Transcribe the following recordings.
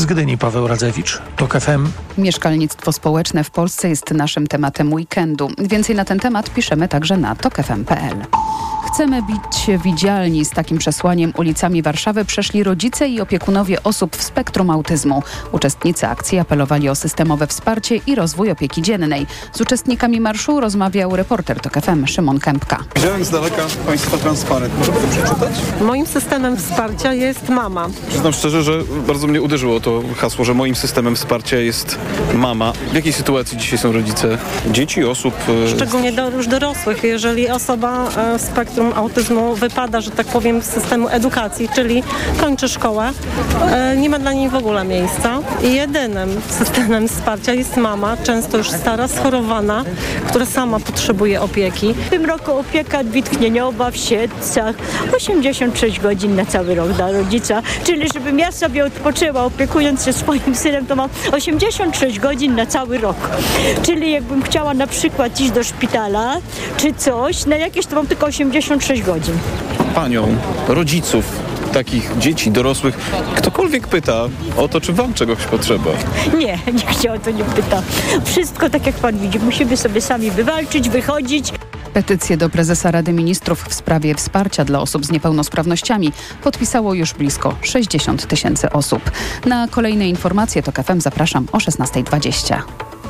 Gdyni Paweł Radzewicz, TOK FM. Mieszkalnictwo społeczne w Polsce jest naszym tematem weekendu. Więcej na ten temat piszemy także na tokfm.pl. Chcemy być widzialni. Z takim przesłaniem ulicami Warszawy przeszli rodzice i opiekunowie osób w spektrum autyzmu. Uczestnicy akcji apelowali o systemowe wsparcie i rozwój opieki dziennej. Z uczestnikami marszu rozmawiał reporter TOK FM Szymon Kępka. Widziałem z daleka Państwa transparent. Możemy to przeczytać? Moim systemem wsparcia jest mama. Przyznam szczerze, że bardzo mnie uderzyło to hasło, że moim systemem wsparcia jest mama. W jakiej sytuacji dzisiaj są rodzice dzieci, osób? Szczególnie już dorosłych. Jeżeli osoba w spektrum autyzmu wypada, że tak powiem, z systemu edukacji, czyli kończy szkołę, nie ma dla niej w ogóle miejsca. I jedynym systemem wsparcia jest mama, często już stara, schorowana, która sama potrzebuje opieki. W tym roku opieka wytchnieniowa w Siedlcach, 86 godzin na cały rok dla rodzica, czyli żebym ja sobie odpoczęła opiekując się swoim synem, to mam 86 godzin na cały rok. Czyli jakbym chciała na przykład iść do szpitala czy coś, na jakieś to mam tylko 86 godzin. Panią, rodziców takich dzieci, dorosłych, ktokolwiek pyta o to, czy wam czegoś potrzeba? Nie, nikt się o to nie pyta. Wszystko tak jak pan widzi, musimy sobie sami wywalczyć, wychodzić. Petycję do prezesa Rady Ministrów w sprawie wsparcia dla osób z niepełnosprawnościami podpisało już blisko 60 000 osób. Na kolejne informacje TOK FM zapraszam o 16:20.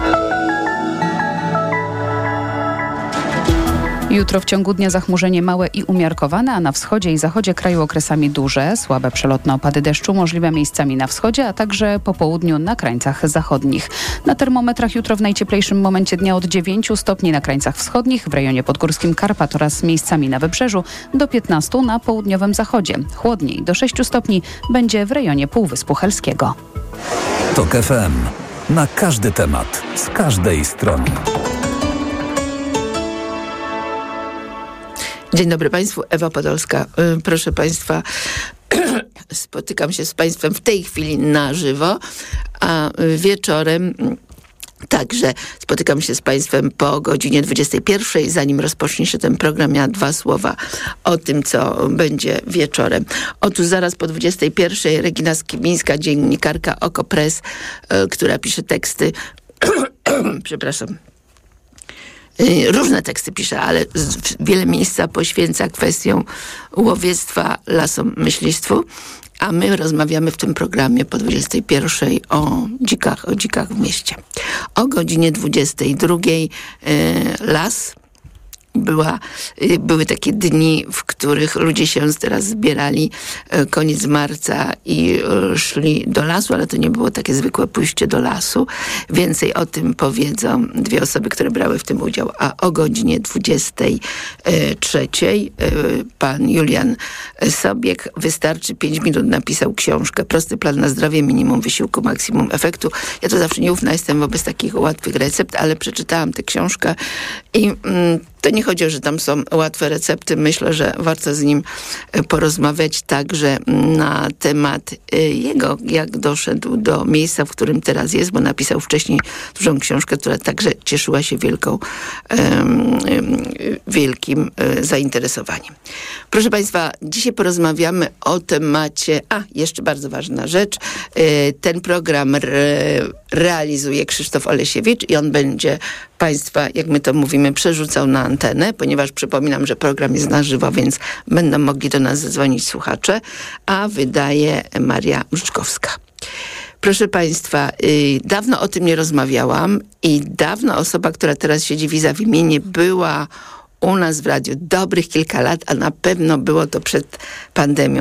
Jutro w ciągu dnia zachmurzenie małe i umiarkowane, a na wschodzie i zachodzie kraju okresami duże, słabe przelotne opady deszczu możliwe miejscami na wschodzie, a także po południu na krańcach zachodnich. Na termometrach jutro w najcieplejszym momencie dnia od 9 stopni na krańcach wschodnich, w rejonie podgórskim Karpat oraz miejscami na wybrzeżu, do 15 na południowym zachodzie. Chłodniej do 6 stopni będzie w rejonie Półwyspu Helskiego. TOK FM. Na każdy temat, z każdej strony. Dzień dobry Państwu, Ewa Podolska. Proszę Państwa, spotykam się z Państwem w tej chwili na żywo, a wieczorem także spotykam się z Państwem po godzinie 21. Zanim rozpocznie się ten program, ja 2 słowa o tym, co będzie wieczorem. Otóż zaraz po 21. Regina Skibińska, dziennikarka OKO.press, która pisze teksty, przepraszam, różne teksty pisze, ale wiele miejsca poświęca kwestiom łowiectwa, lasom, myślistwu, a my rozmawiamy w tym programie po 21 o dzikach w mieście. O godzinie 22 las. Były takie dni, w których ludzie się teraz zbierali, koniec marca i szli do lasu, ale to nie było takie zwykłe pójście do lasu. Więcej o tym powiedzą 2 osoby, które brały w tym udział. A o godzinie 23 pan Julian Sobiek, wystarczy 5 minut, napisał książkę Prosty plan na zdrowie, minimum wysiłku, maksimum efektu. Ja to zawsze nieufna jestem wobec takich łatwych recept, ale przeczytałam tę książkę i to nie chodzi o, że tam są łatwe recepty. Myślę, że warto z nim porozmawiać także na temat jego, jak doszedł do miejsca, w którym teraz jest, bo napisał wcześniej dużą książkę, która także cieszyła się wielkim zainteresowaniem. Proszę Państwa, dzisiaj porozmawiamy o temacie, jeszcze bardzo ważna rzecz. Ten program realizuje Krzysztof Olesiewicz i on będzie Państwa, jak my to mówimy, przerzucał na antenę, ponieważ przypominam, że program jest na żywo, więc będą mogli do nas zadzwonić słuchacze, a wydaje Maria Mrzczkowska. Proszę Państwa, dawno o tym nie rozmawiałam i dawno osoba, która teraz siedzi vis-a-vis mnie, nie była u nas w radiu dobrych kilka lat, a na pewno było to przed pandemią.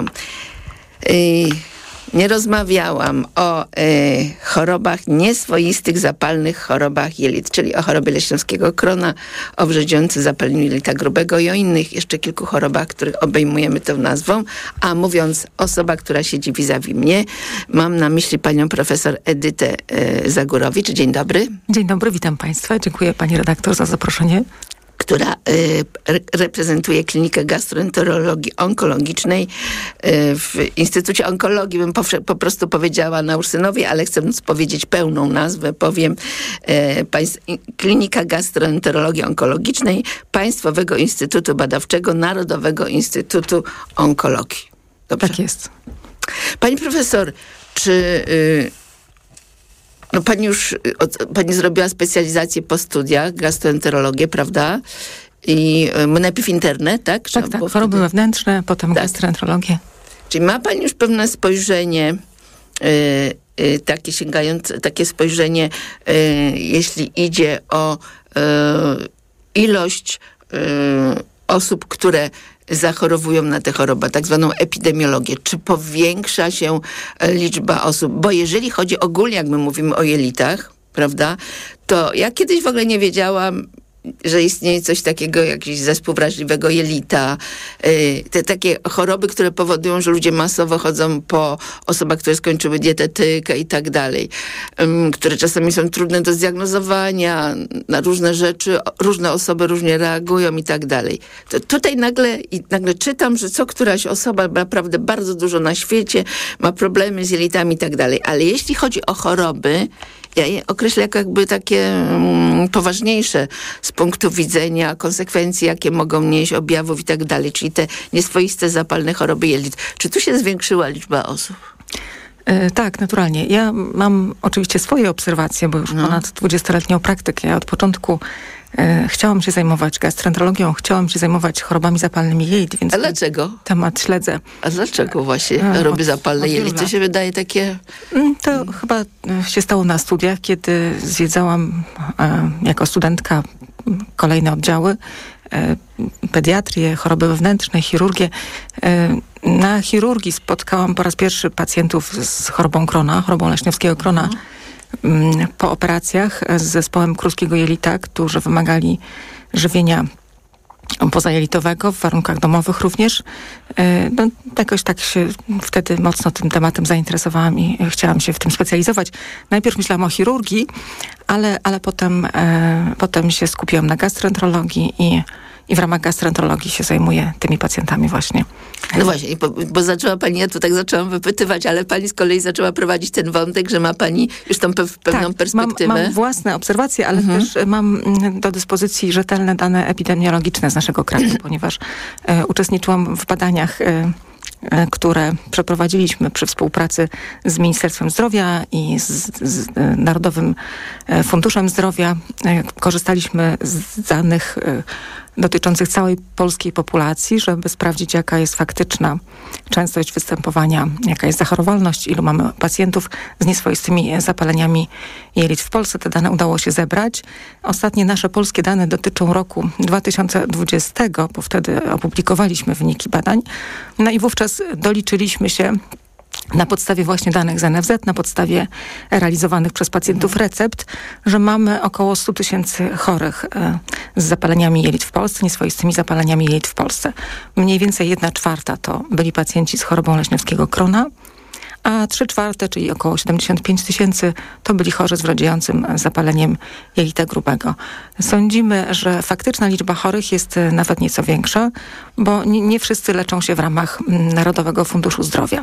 Nie rozmawiałam o chorobach nieswoistych, zapalnych chorobach jelit, czyli o chorobie leśniowskiego krona, o wrzedziący zapaleniu jelita grubego i o innych jeszcze kilku chorobach, których obejmujemy tą nazwą. A mówiąc osoba, która siedzi vis-a-vis mnie, mam na myśli panią profesor Edytę Zagórowicz. Dzień dobry. Dzień dobry, witam Państwa. Dziękuję pani redaktor za zaproszenie. Która reprezentuje klinikę gastroenterologii onkologicznej w Instytucie Onkologii. Bym po prostu powiedziała na Ursynowie, ale chcę powiedzieć pełną nazwę. Powiem Klinika Gastroenterologii Onkologicznej Państwowego Instytutu Badawczego Narodowego Instytutu Onkologii. Dobrze? Tak jest. Pani profesor, czy No pani zrobiła specjalizację po studiach, gastroenterologię, prawda? I najpierw internet, tak? Tak, choroby wewnętrzne, potem tak. gastroenterologię. Czyli ma pani już pewne spojrzenie, takie spojrzenie, jeśli idzie o ilość osób, które zachorowują na tę chorobę, tak zwaną epidemiologię. Czy powiększa się liczba osób? Bo jeżeli chodzi ogólnie, jak my mówimy o jelitach, prawda, to ja kiedyś w ogóle nie wiedziałam, że istnieje coś takiego, jakiś zespół wrażliwego jelita. Te takie choroby, które powodują, że ludzie masowo chodzą po osobach, które skończyły dietetykę i tak dalej, które czasami są trudne do zdiagnozowania, na różne rzeczy, różne osoby różnie reagują i tak dalej. To tutaj nagle czytam, że co któraś osoba, naprawdę bardzo dużo na świecie, ma problemy z jelitami i tak dalej. Ale jeśli chodzi o choroby, ja je określę jako jakby takie poważniejsze z punktu widzenia konsekwencji, jakie mogą nieść, objawów i tak dalej, czyli te nieswoiste zapalne choroby jelit. Czy tu się zwiększyła liczba osób? Tak, naturalnie. Ja mam oczywiście swoje obserwacje, bo już ponad 20-letnią praktykę. Ja od początku chciałam się zajmować gastroenterologią, chciałam się zajmować chorobami zapalnymi jelit, więc a dlaczego? Temat śledzę. A dlaczego właśnie choroby zapalne jelit? To się wydaje takie... To chyba się stało na studiach, kiedy zwiedzałam jako studentka kolejne oddziały, pediatrię, choroby wewnętrzne, chirurgię. Na chirurgii spotkałam po raz pierwszy pacjentów z chorobą Crohna, chorobą leśniowskiego Crohna, po operacjach z zespołem kruskiego jelita, którzy wymagali żywienia pozajelitowego, w warunkach domowych również. No, jakoś tak się wtedy mocno tym tematem zainteresowałam i chciałam się w tym specjalizować. Najpierw myślałam o chirurgii, ale potem się skupiłam na gastroenterologii i w ramach gastroenterologii się zajmuję tymi pacjentami właśnie. No właśnie, bo zaczęła pani, ja tu tak zaczęłam wypytywać, ale pani z kolei zaczęła prowadzić ten wątek, że ma pani już tą pewną perspektywę. Mam własne obserwacje, ale też mam do dyspozycji rzetelne dane epidemiologiczne z naszego kraju, ponieważ uczestniczyłam w badaniach, które przeprowadziliśmy przy współpracy z Ministerstwem Zdrowia i z Narodowym Funduszem Zdrowia. Korzystaliśmy z danych dotyczących całej polskiej populacji, żeby sprawdzić, jaka jest faktyczna częstość występowania, jaka jest zachorowalność, ilu mamy pacjentów z nieswoistymi zapaleniami jelit w Polsce. Te dane udało się zebrać. Ostatnie nasze polskie dane dotyczą roku 2020, bo wtedy opublikowaliśmy wyniki badań. No i wówczas doliczyliśmy się na podstawie właśnie danych z NFZ, na podstawie realizowanych przez pacjentów recept, że mamy około 100 000 chorych z zapaleniami jelit w Polsce, nieswoistymi zapaleniami jelit w Polsce. Mniej więcej 1/4 to byli pacjenci z chorobą leśniowskiego Crohna, a 3/4, czyli około 75 000, to byli chorzy z wrodziejącym zapaleniem jelita grubego. Sądzimy, że faktyczna liczba chorych jest nawet nieco większa, bo nie wszyscy leczą się w ramach Narodowego Funduszu Zdrowia.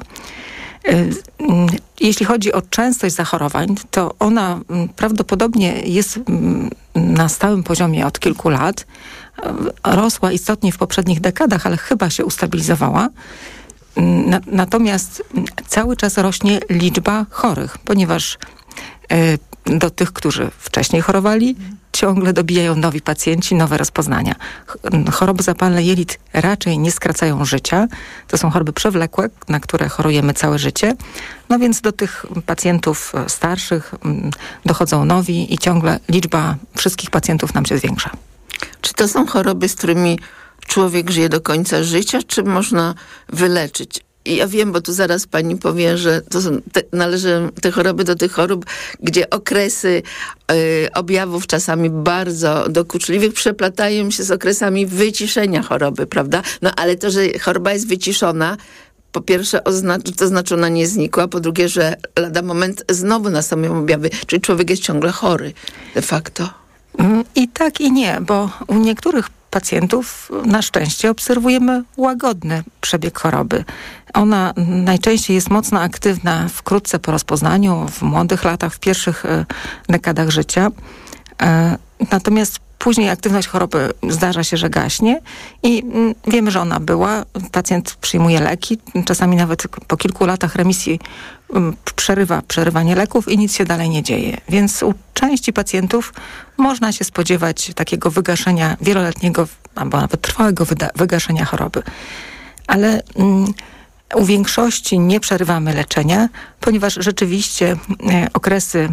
Jeśli chodzi o częstość zachorowań, to ona prawdopodobnie jest na stałym poziomie od kilku lat. Rosła istotnie w poprzednich dekadach, ale chyba się ustabilizowała. Natomiast cały czas rośnie liczba chorych, ponieważ do tych, którzy wcześniej chorowali, ciągle dobijają nowi pacjenci, nowe rozpoznania. Choroby zapalne jelit raczej nie skracają życia. To są choroby przewlekłe, na które chorujemy całe życie. No więc do tych pacjentów starszych dochodzą nowi i ciągle liczba wszystkich pacjentów nam się zwiększa. Czy to są choroby, z którymi człowiek żyje do końca życia, czy można wyleczyć? I ja wiem, bo tu zaraz pani powie, że to są należą te choroby do tych chorób, gdzie okresy objawów czasami bardzo dokuczliwych przeplatają się z okresami wyciszenia choroby, prawda? No ale to, że choroba jest wyciszona, po pierwsze to znaczy ona nie znikła, po drugie, że lada moment znowu nastąpią objawy, czyli człowiek jest ciągle chory de facto. I tak i nie, bo u niektórych pacjentów na szczęście obserwujemy łagodny przebieg choroby. Ona najczęściej jest mocno aktywna wkrótce po rozpoznaniu, w młodych latach, w pierwszych dekadach życia. Natomiast Później aktywność choroby zdarza się, że gaśnie i wiemy, że ona była. Pacjent przyjmuje leki, czasami nawet po kilku latach remisji przerywa przerywanie leków i nic się dalej nie dzieje. Więc u części pacjentów można się spodziewać takiego wygaszenia wieloletniego albo nawet trwałego wygaszenia choroby. Ale u większości nie przerywamy leczenia, ponieważ rzeczywiście okresy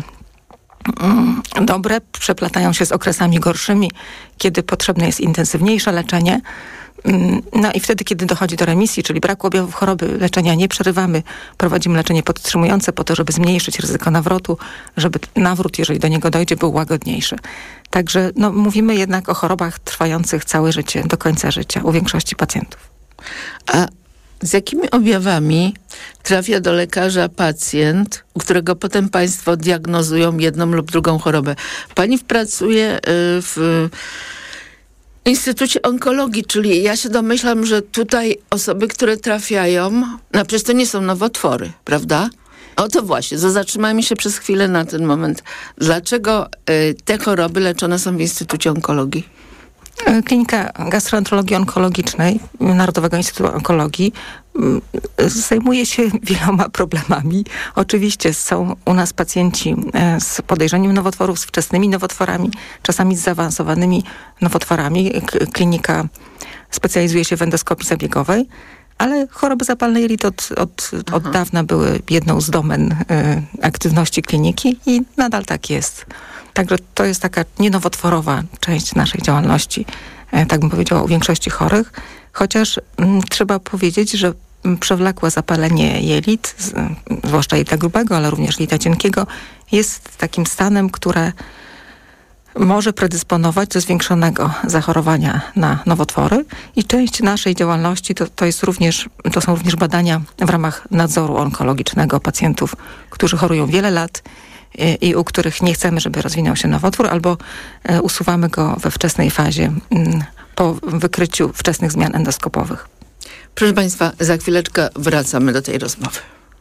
dobre przeplatają się z okresami gorszymi, kiedy potrzebne jest intensywniejsze leczenie. No i wtedy, kiedy dochodzi do remisji, czyli braku objawów choroby, leczenia nie przerywamy, prowadzimy leczenie podtrzymujące po to, żeby zmniejszyć ryzyko nawrotu, żeby nawrót, jeżeli do niego dojdzie, był łagodniejszy. Także mówimy jednak o chorobach trwających całe życie, do końca życia u większości pacjentów. A z jakimi objawami trafia do lekarza pacjent, u którego potem państwo diagnozują jedną lub drugą chorobę? Pani pracuje w Instytucie Onkologii, czyli ja się domyślam, że tutaj osoby, które trafiają, przecież to nie są nowotwory, prawda? O to właśnie, zatrzymajmy się przez chwilę na ten moment. Dlaczego te choroby leczone są w Instytucie Onkologii? Klinika Gastroenterologii Onkologicznej Narodowego Instytutu Onkologii zajmuje się wieloma problemami. Oczywiście są u nas pacjenci z podejrzeniem nowotworów, z wczesnymi nowotworami, czasami z zaawansowanymi nowotworami. Klinika specjalizuje się w endoskopii zabiegowej, ale choroby zapalne jelit od dawna były jedną z domen aktywności kliniki i nadal tak jest. Także to jest taka nienowotworowa część naszej działalności, tak bym powiedziała, u większości chorych. Chociaż trzeba powiedzieć, że przewlekłe zapalenie jelit, zwłaszcza jelita grubego, ale również jelita cienkiego, jest takim stanem, które może predysponować do zwiększonego zachorowania na nowotwory i część naszej działalności to są również badania w ramach nadzoru onkologicznego pacjentów, którzy chorują wiele lat i u których nie chcemy, żeby rozwinął się nowotwór, albo usuwamy go we wczesnej fazie po wykryciu wczesnych zmian endoskopowych. Proszę Państwa, za chwileczkę wracamy do tej rozmowy.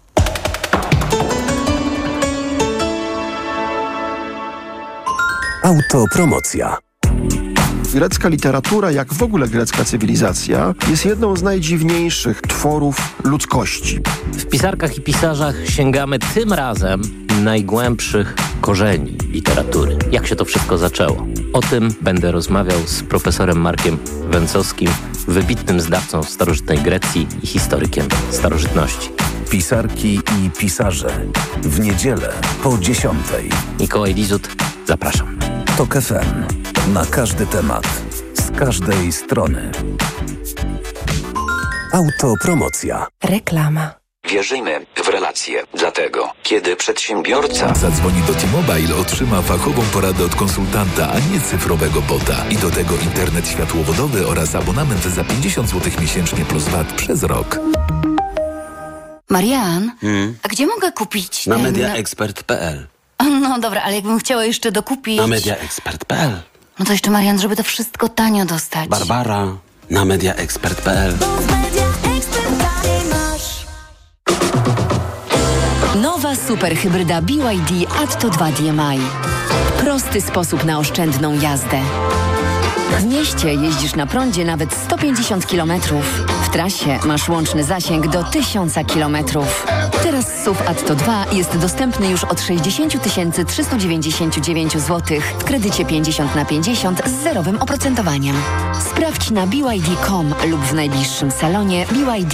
Autopromocja. Grecka literatura, jak w ogóle grecka cywilizacja, jest jedną z najdziwniejszych tworów ludzkości. W pisarkach i pisarzach sięgamy tym razem najgłębszych korzeni literatury. Jak się to wszystko zaczęło? O tym będę rozmawiał z profesorem Markiem Węcowskim, wybitnym zdawcą starożytnej Grecji i historykiem starożytności. Pisarki i pisarze. W niedzielę po 10:00. Mikołaj Lizut, zapraszam. TOK FM. Na każdy temat. Z każdej strony. Autopromocja. Reklama. Wierzymy w relacje. Dlatego, kiedy przedsiębiorca zadzwoni do T-Mobile, otrzyma fachową poradę od konsultanta, a nie cyfrowego bota. I do tego internet światłowodowy oraz abonament za 50 zł miesięcznie plus VAT przez rok. Marian, a gdzie mogę kupić Na mediaexpert.pl. No dobra, ale jakbym chciała jeszcze dokupić... Na mediaexpert.pl. No to jeszcze, Marian, żeby to wszystko tanio dostać. Barbara, na mediaexpert.pl. Nowa superhybryda BYD Atto 2 DMI. Prosty sposób na oszczędną jazdę. W mieście jeździsz na prądzie nawet 150 km. W trasie masz łączny zasięg do 1000 km. Teraz SUV Atto 2 jest dostępny już od 60 399 zł w kredycie 50/50 z zerowym oprocentowaniem. Sprawdź na BYD.com lub w najbliższym salonie BYD.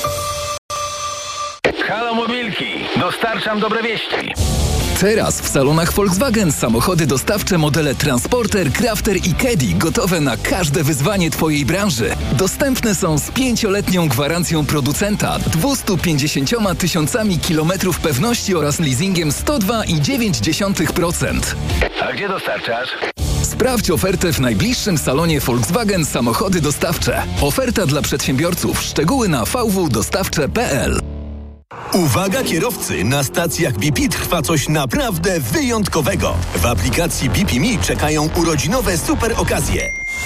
Halo Mobilki, dostarczam dobre wieści. Teraz w salonach Volkswagen samochody dostawcze modele Transporter, Crafter i Caddy gotowe na każde wyzwanie Twojej branży. Dostępne są z 5-letnią gwarancją producenta, 250 000 kilometrów pewności oraz leasingiem 102,9%. A gdzie dostarczasz? Sprawdź ofertę w najbliższym salonie Volkswagen Samochody Dostawcze. Oferta dla przedsiębiorców. Szczegóły na vwdostawcze.pl. Uwaga kierowcy, na stacjach BP trwa coś naprawdę wyjątkowego. W aplikacji BP Me czekają urodzinowe super okazje.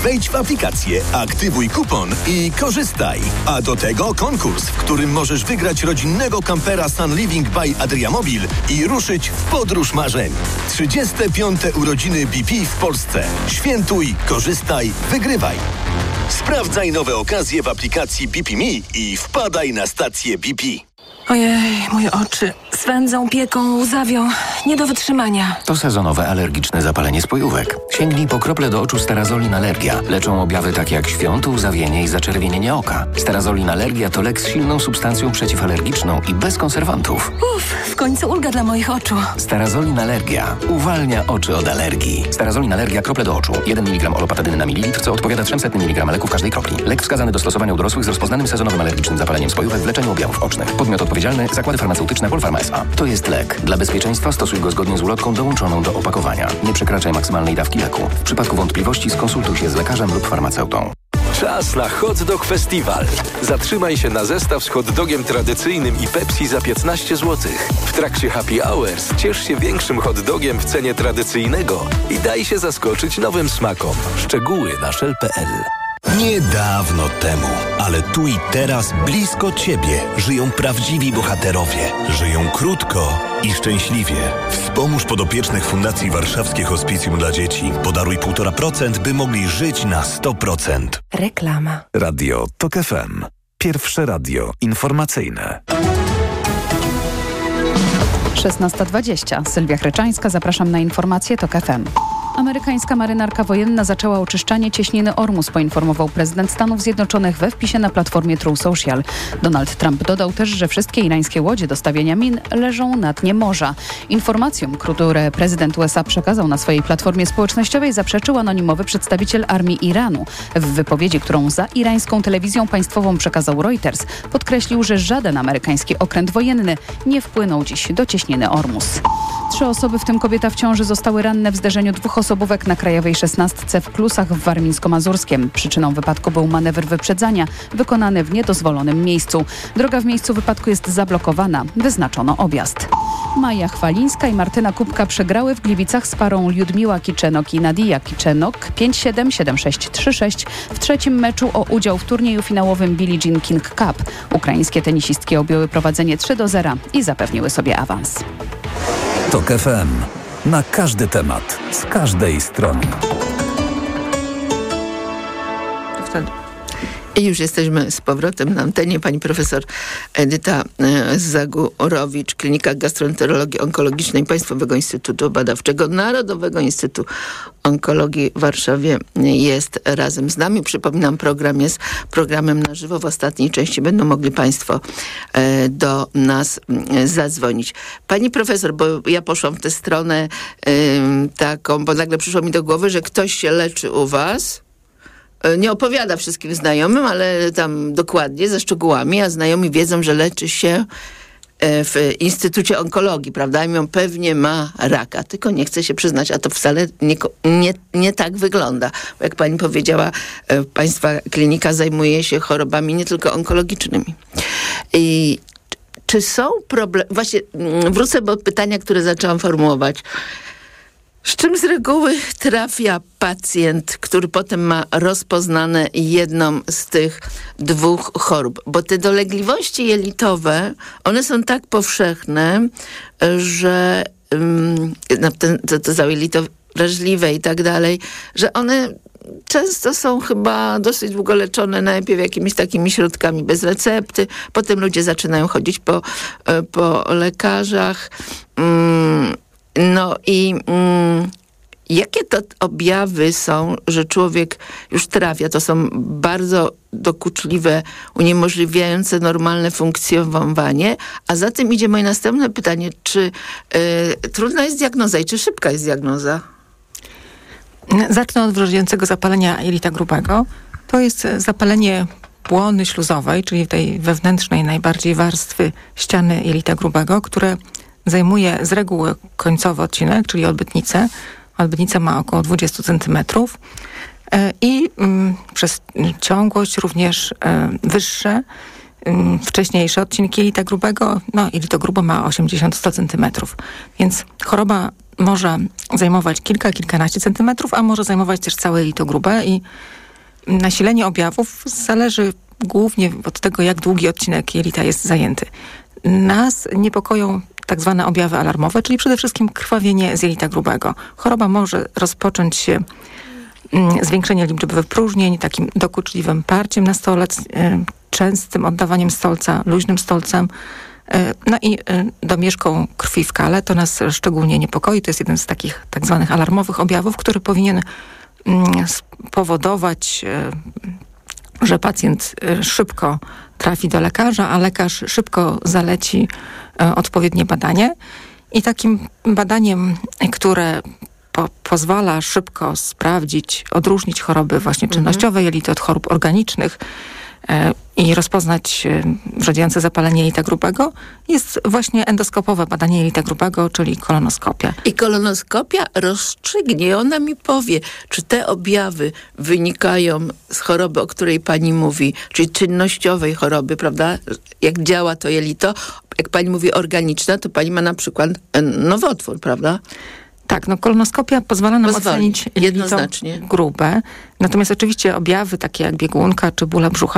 Wejdź w aplikację, aktywuj kupon i korzystaj. A do tego konkurs, w którym możesz wygrać rodzinnego kampera Sun Living by Adriamobil i ruszyć w podróż marzeń. 35. urodziny BP w Polsce. Świętuj, korzystaj, wygrywaj. Sprawdzaj nowe okazje w aplikacji BP Me i wpadaj na stację BP. Ojej, moje oczy swędzą, pieką, łzawią. Nie do wytrzymania. To sezonowe alergiczne zapalenie spojówek. Sięgnij po krople do oczu Sterazolin Allergia. Leczą objawy takie jak świąt, łzawienie i zaczerwienienie oka. Sterazolin Allergia to lek z silną substancją przeciwalergiczną i bez konserwantów. W końcu ulga dla moich oczu. Sterazolin Allergia. Uwalnia oczy od alergii. Sterazolin Allergia krople do oczu. 1 mg olopatydyny na mililitr, co odpowiada 300 mg leku w każdej kropli. Lek wskazany do stosowania u dorosłych z rozpoznanym sezonowym alergicznym zapaleniem spojówek w leczeniu objawów ocznych. Podmiot odpowiedzialny: Zakłady Farmaceutyczne Polpharma S.A. To jest lek. Dla bezpieczeństwa stosuj go zgodnie z ulotką dołączoną do opakowania. Nie przekraczaj maksymalnej dawki leku. W przypadku wątpliwości skonsultuj się z lekarzem lub farmaceutą. Czas na Hot Dog Festival. Zatrzymaj się na zestaw z hot dogiem tradycyjnym i Pepsi za 15 zł. W trakcie Happy Hours ciesz się większym hot dogiem w cenie tradycyjnego i daj się zaskoczyć nowym smakom. Szczegóły na shell.pl. Niedawno temu, ale tu i teraz blisko Ciebie żyją prawdziwi bohaterowie. Żyją krótko i szczęśliwie. Wspomóż podopiecznych Fundacji Warszawskie Hospicjum dla Dzieci. Podaruj 1,5%, by mogli żyć na 100%. Reklama. Radio TOK FM. Pierwsze radio informacyjne. 16:20. Sylwia Chryczańska, zapraszam na informacje TOK FM. Amerykańska marynarka wojenna zaczęła oczyszczanie cieśniny Ormus, poinformował prezydent Stanów Zjednoczonych we wpisie na platformie True Social. Donald Trump dodał też, że wszystkie irańskie łodzie do stawiania min leżą na dnie morza. Informacjom, które prezydent USA przekazał na swojej platformie społecznościowej, zaprzeczył anonimowy przedstawiciel armii Iranu. W wypowiedzi, którą za irańską telewizją państwową przekazał Reuters, podkreślił, że żaden amerykański okręt wojenny nie wpłynął dziś do cieśniny Ormus. 3 osoby, w tym kobieta w ciąży, zostały ranne w zderzeniu 2 osobówek na Krajowej 16 w Klusach w Warmińsko-Mazurskiem. Przyczyną wypadku był manewr wyprzedzania wykonany w niedozwolonym miejscu. Droga w miejscu wypadku jest zablokowana. Wyznaczono objazd. Maja Chwalińska i Martyna Kubka przegrały w Gliwicach z parą Liudmiła Kiczenok i Nadia Kiczenok 5-7, 7-6, 3-6 w trzecim meczu o udział w turnieju finałowym Billie Jean King Cup. Ukraińskie tenisistki objęły prowadzenie 3-0 i zapewniły sobie awans. TOK FM. Na każdy temat, z każdej strony. I już jesteśmy z powrotem na antenie. Pani profesor Edyta Zagórowicz, Klinika Gastroenterologii Onkologicznej Państwowego Instytutu Badawczego Narodowego Instytutu Onkologii w Warszawie jest razem z nami. Przypominam, program jest programem na żywo. W ostatniej części będą mogli Państwo do nas zadzwonić. Pani profesor, bo ja poszłam w tę stronę taką, bo nagle przyszło mi do głowy, że ktoś się leczy u Was. Nie opowiada wszystkim znajomym, ale tam dokładnie, ze szczegółami, a znajomi wiedzą, że leczy się w Instytucie Onkologii, prawda? I pewnie ma raka, tylko nie chce się przyznać, a to wcale nie tak wygląda. Bo jak pani powiedziała, państwa klinika zajmuje się chorobami nie tylko onkologicznymi. I czy są problemy... Właśnie wrócę do pytania, które zaczęłam formułować. Z czym z reguły trafia pacjent, który potem ma rozpoznane jedną z tych 2 chorób? Bo te dolegliwości jelitowe, one są tak powszechne, że to za jelito wrażliwe i tak dalej, że one często są chyba dosyć długo leczone najpierw jakimiś takimi środkami bez recepty. Potem ludzie zaczynają chodzić po lekarzach. No i jakie to objawy są, że człowiek już trafia? To są bardzo dokuczliwe, uniemożliwiające normalne funkcjonowanie. A za tym idzie moje następne pytanie, czy trudna jest diagnoza i czy szybka jest diagnoza? Zacznę od wrodzającego zapalenia jelita grubego. To jest zapalenie błony śluzowej, czyli tej wewnętrznej najbardziej warstwy ściany jelita grubego, które zajmuje z reguły końcowy odcinek, czyli odbytnicę. Odbytnica ma około 20 cm i przez ciągłość również wyższe, wcześniejsze odcinki jelita grubego. No, jelito grubo ma 80-100 cm. Więc choroba może zajmować kilkanaście centymetrów, a może zajmować też całe jelito grube i nasilenie objawów zależy głównie od tego, jak długi odcinek jelita jest zajęty. Nas niepokoją tak zwane objawy alarmowe, czyli przede wszystkim krwawienie z jelita grubego. Choroba może rozpocząć się zwiększeniem liczby wypróżnień, takim dokuczliwym parciem na stolec, częstym oddawaniem stolca, luźnym stolcem, no i domieszką krwi w kale. To nas szczególnie niepokoi. To jest jeden z takich tak zwanych alarmowych objawów, który powinien spowodować, że pacjent szybko trafi do lekarza, a lekarz szybko zaleci odpowiednie badanie. I takim badaniem, które pozwala szybko sprawdzić, odróżnić choroby właśnie czynnościowe jelita od chorób organicznych i rozpoznać wrzodziejące zapalenie jelita grubego, jest właśnie endoskopowe badanie jelita grubego, czyli kolonoskopia. I kolonoskopia rozstrzygnie, ona mi powie, czy te objawy wynikają z choroby, o której pani mówi, czyli czynnościowej choroby, prawda? Jak działa to jelito, jak pani mówi organiczna, to pani ma na przykład nowotwór, prawda? Tak, kolonoskopia pozwala nam ocenić jelito grube. Natomiast oczywiście objawy takie jak biegunka czy bóle brzucha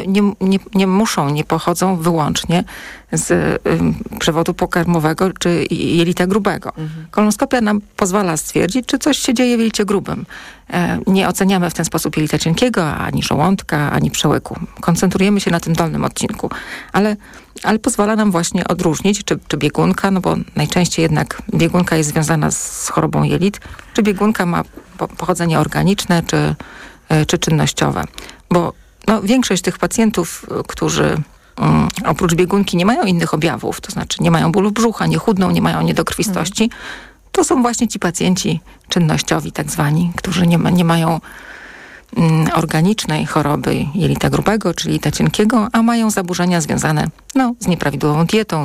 nie pochodzą wyłącznie z przewodu pokarmowego czy jelita grubego. Kolonoskopia nam pozwala stwierdzić, czy coś się dzieje w jelicie grubym. Nie oceniamy w ten sposób jelita cienkiego, ani żołądka, ani przełyku. Koncentrujemy się na tym dolnym odcinku. Ale pozwala nam właśnie odróżnić, czy biegunka, bo najczęściej jednak biegunka jest związana z chorobą jelit, czy biegunka ma pochodzenie organiczne, czy czynnościowe. Bo większość tych pacjentów, którzy oprócz biegunki nie mają innych objawów, to znaczy nie mają bólu brzucha, nie chudną, nie mają niedokrwistości, to są właśnie ci pacjenci czynnościowi tak zwani, którzy nie mają organicznej choroby jelita grubego, czyli jelita cienkiego, a mają zaburzenia związane z nieprawidłową dietą,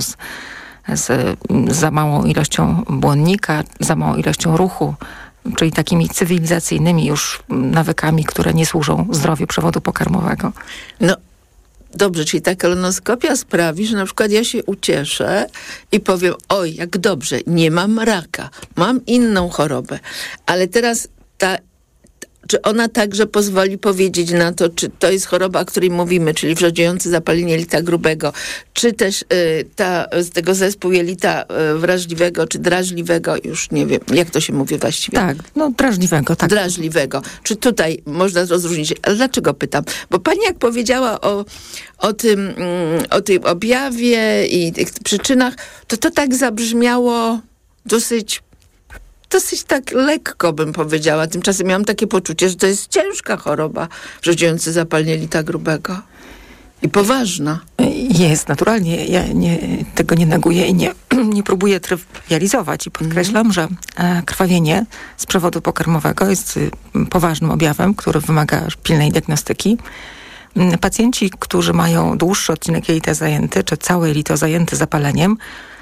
z za małą ilością błonnika, za małą ilością ruchu, czyli takimi cywilizacyjnymi już nawykami, które nie służą zdrowiu przewodu pokarmowego. Dobrze, czyli ta kolonoskopia sprawi, że na przykład ja się ucieszę i powiem, oj, jak dobrze, nie mam raka, mam inną chorobę, ale teraz czy ona także pozwoli powiedzieć na to, czy to jest choroba, o której mówimy, czyli wrzodziejące zapalenie jelita grubego, czy też z tego zespół jelita wrażliwego, czy drażliwego, już nie wiem, jak to się mówi właściwie? Tak, drażliwego, tak. Drażliwego. Czy tutaj można rozróżnić? Ale dlaczego pytam? Bo pani jak powiedziała o tym objawie i tych przyczynach, to tak zabrzmiało dosyć tak lekko, bym powiedziała. Tymczasem miałam takie poczucie, że to jest ciężka choroba, wrzodziejące zapalenie jelita grubego. I poważna. Jest, naturalnie. Ja tego nie neguję i nie próbuję trywializować. I podkreślam, że krwawienie z przewodu pokarmowego jest poważnym objawem, który wymaga pilnej diagnostyki. Pacjenci, którzy mają dłuższy odcinek jelita zajęty, czy całe jelito zajęte zapaleniem,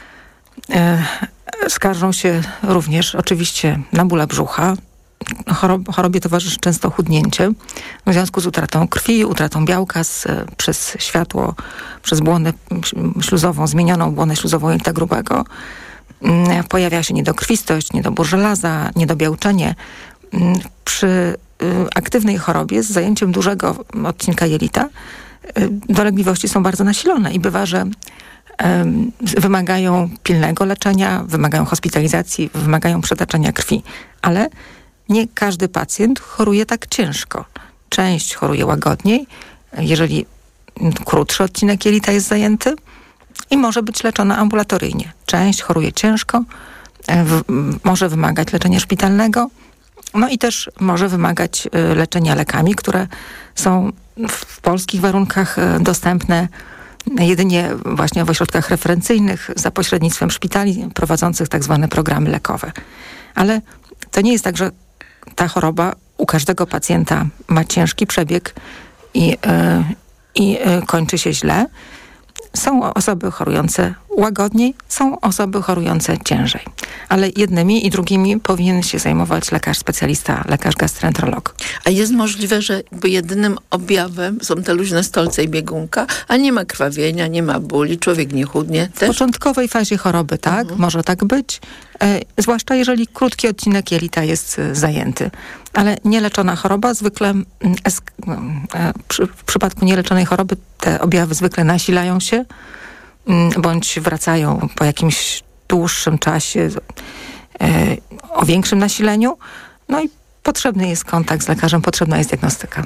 skarżą się również oczywiście na bóle brzucha. Chorobie towarzyszy często chudnięcie w związku z utratą krwi, utratą białka przez światło, przez błonę śluzową, zmienioną błonę śluzową jelita grubego. Pojawia się niedokrwistość, niedobór żelaza, niedobiałczenie. Przy aktywnej chorobie z zajęciem dużego odcinka jelita dolegliwości są bardzo nasilone i bywa, że wymagają pilnego leczenia, wymagają hospitalizacji, wymagają przetaczania krwi. Ale nie każdy pacjent choruje tak ciężko. Część choruje łagodniej, jeżeli krótszy odcinek jelita jest zajęty i może być leczona ambulatoryjnie. Część choruje ciężko, może wymagać leczenia szpitalnego, i też może wymagać leczenia lekami, które są w polskich warunkach dostępne jedynie właśnie w ośrodkach referencyjnych za pośrednictwem szpitali prowadzących tak zwane programy lekowe. Ale to nie jest tak, że ta choroba u każdego pacjenta ma ciężki przebieg i kończy się źle. Są osoby chorujące łagodniej, są osoby chorujące ciężej. Ale jednymi i drugimi powinien się zajmować lekarz specjalista, lekarz gastroenterolog. A jest możliwe, że jakby jedynym objawem są te luźne stolce i biegunka, a nie ma krwawienia, nie ma bóli, człowiek nie chudnie? W początkowej fazie choroby, tak, może tak być. Zwłaszcza jeżeli krótki odcinek jelita jest zajęty. Ale nieleczona choroba zwykle, w przypadku nieleczonej choroby te objawy zwykle nasilają się, bądź wracają po jakimś dłuższym czasie o większym nasileniu. No i potrzebny jest kontakt z lekarzem, potrzebna jest diagnostyka.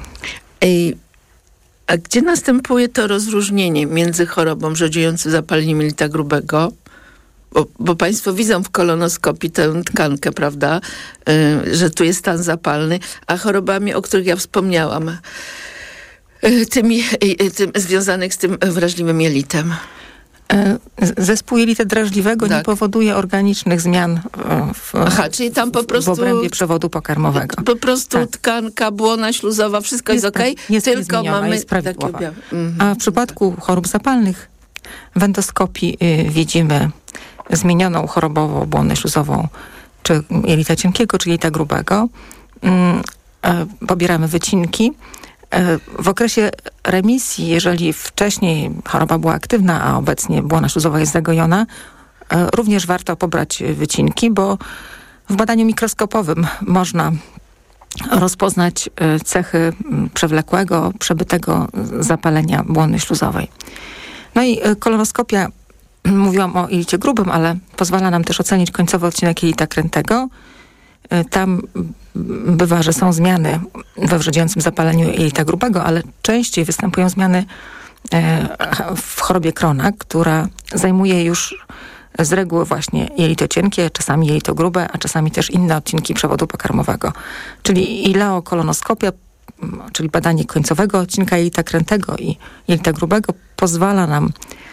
A gdzie następuje to rozróżnienie między chorobą rzodziejącą zapaleniem jelita grubego, bo państwo widzą w kolonoskopii tę tkankę, prawda, że tu jest stan zapalny, a chorobami, o których ja wspomniałam, tym związanych z tym wrażliwym jelitem? Zespół jelita drażliwego nie powoduje organicznych zmian czyli tam po prostu w obrębie przewodu pokarmowego. Po prostu tkanka, błona śluzowa, wszystko jest okej, tylko mamy takie objawy. A w przypadku chorób zapalnych w endoskopii widzimy zmienioną chorobowo błonę śluzową, czy jelita cienkiego, czy jelita grubego. Pobieramy wycinki. W okresie remisji, jeżeli wcześniej choroba była aktywna, a obecnie błona śluzowa jest zagojona, również warto pobrać wycinki, bo w badaniu mikroskopowym można rozpoznać cechy przewlekłego, przebytego zapalenia błony śluzowej. No i kolonoskopia, mówiłam o jelicie grubym, ale pozwala nam też ocenić końcowy odcinek jelita krętego. Tam bywa, że są zmiany we wrzodziejącym zapaleniu jelita grubego, ale częściej występują zmiany w chorobie Crohna, która zajmuje już z reguły właśnie jelito cienkie, czasami jelito grube, a czasami też inne odcinki przewodu pokarmowego. Czyli ileokolonoskopia, czyli badanie końcowego odcinka jelita krętego i jelita grubego pozwala nam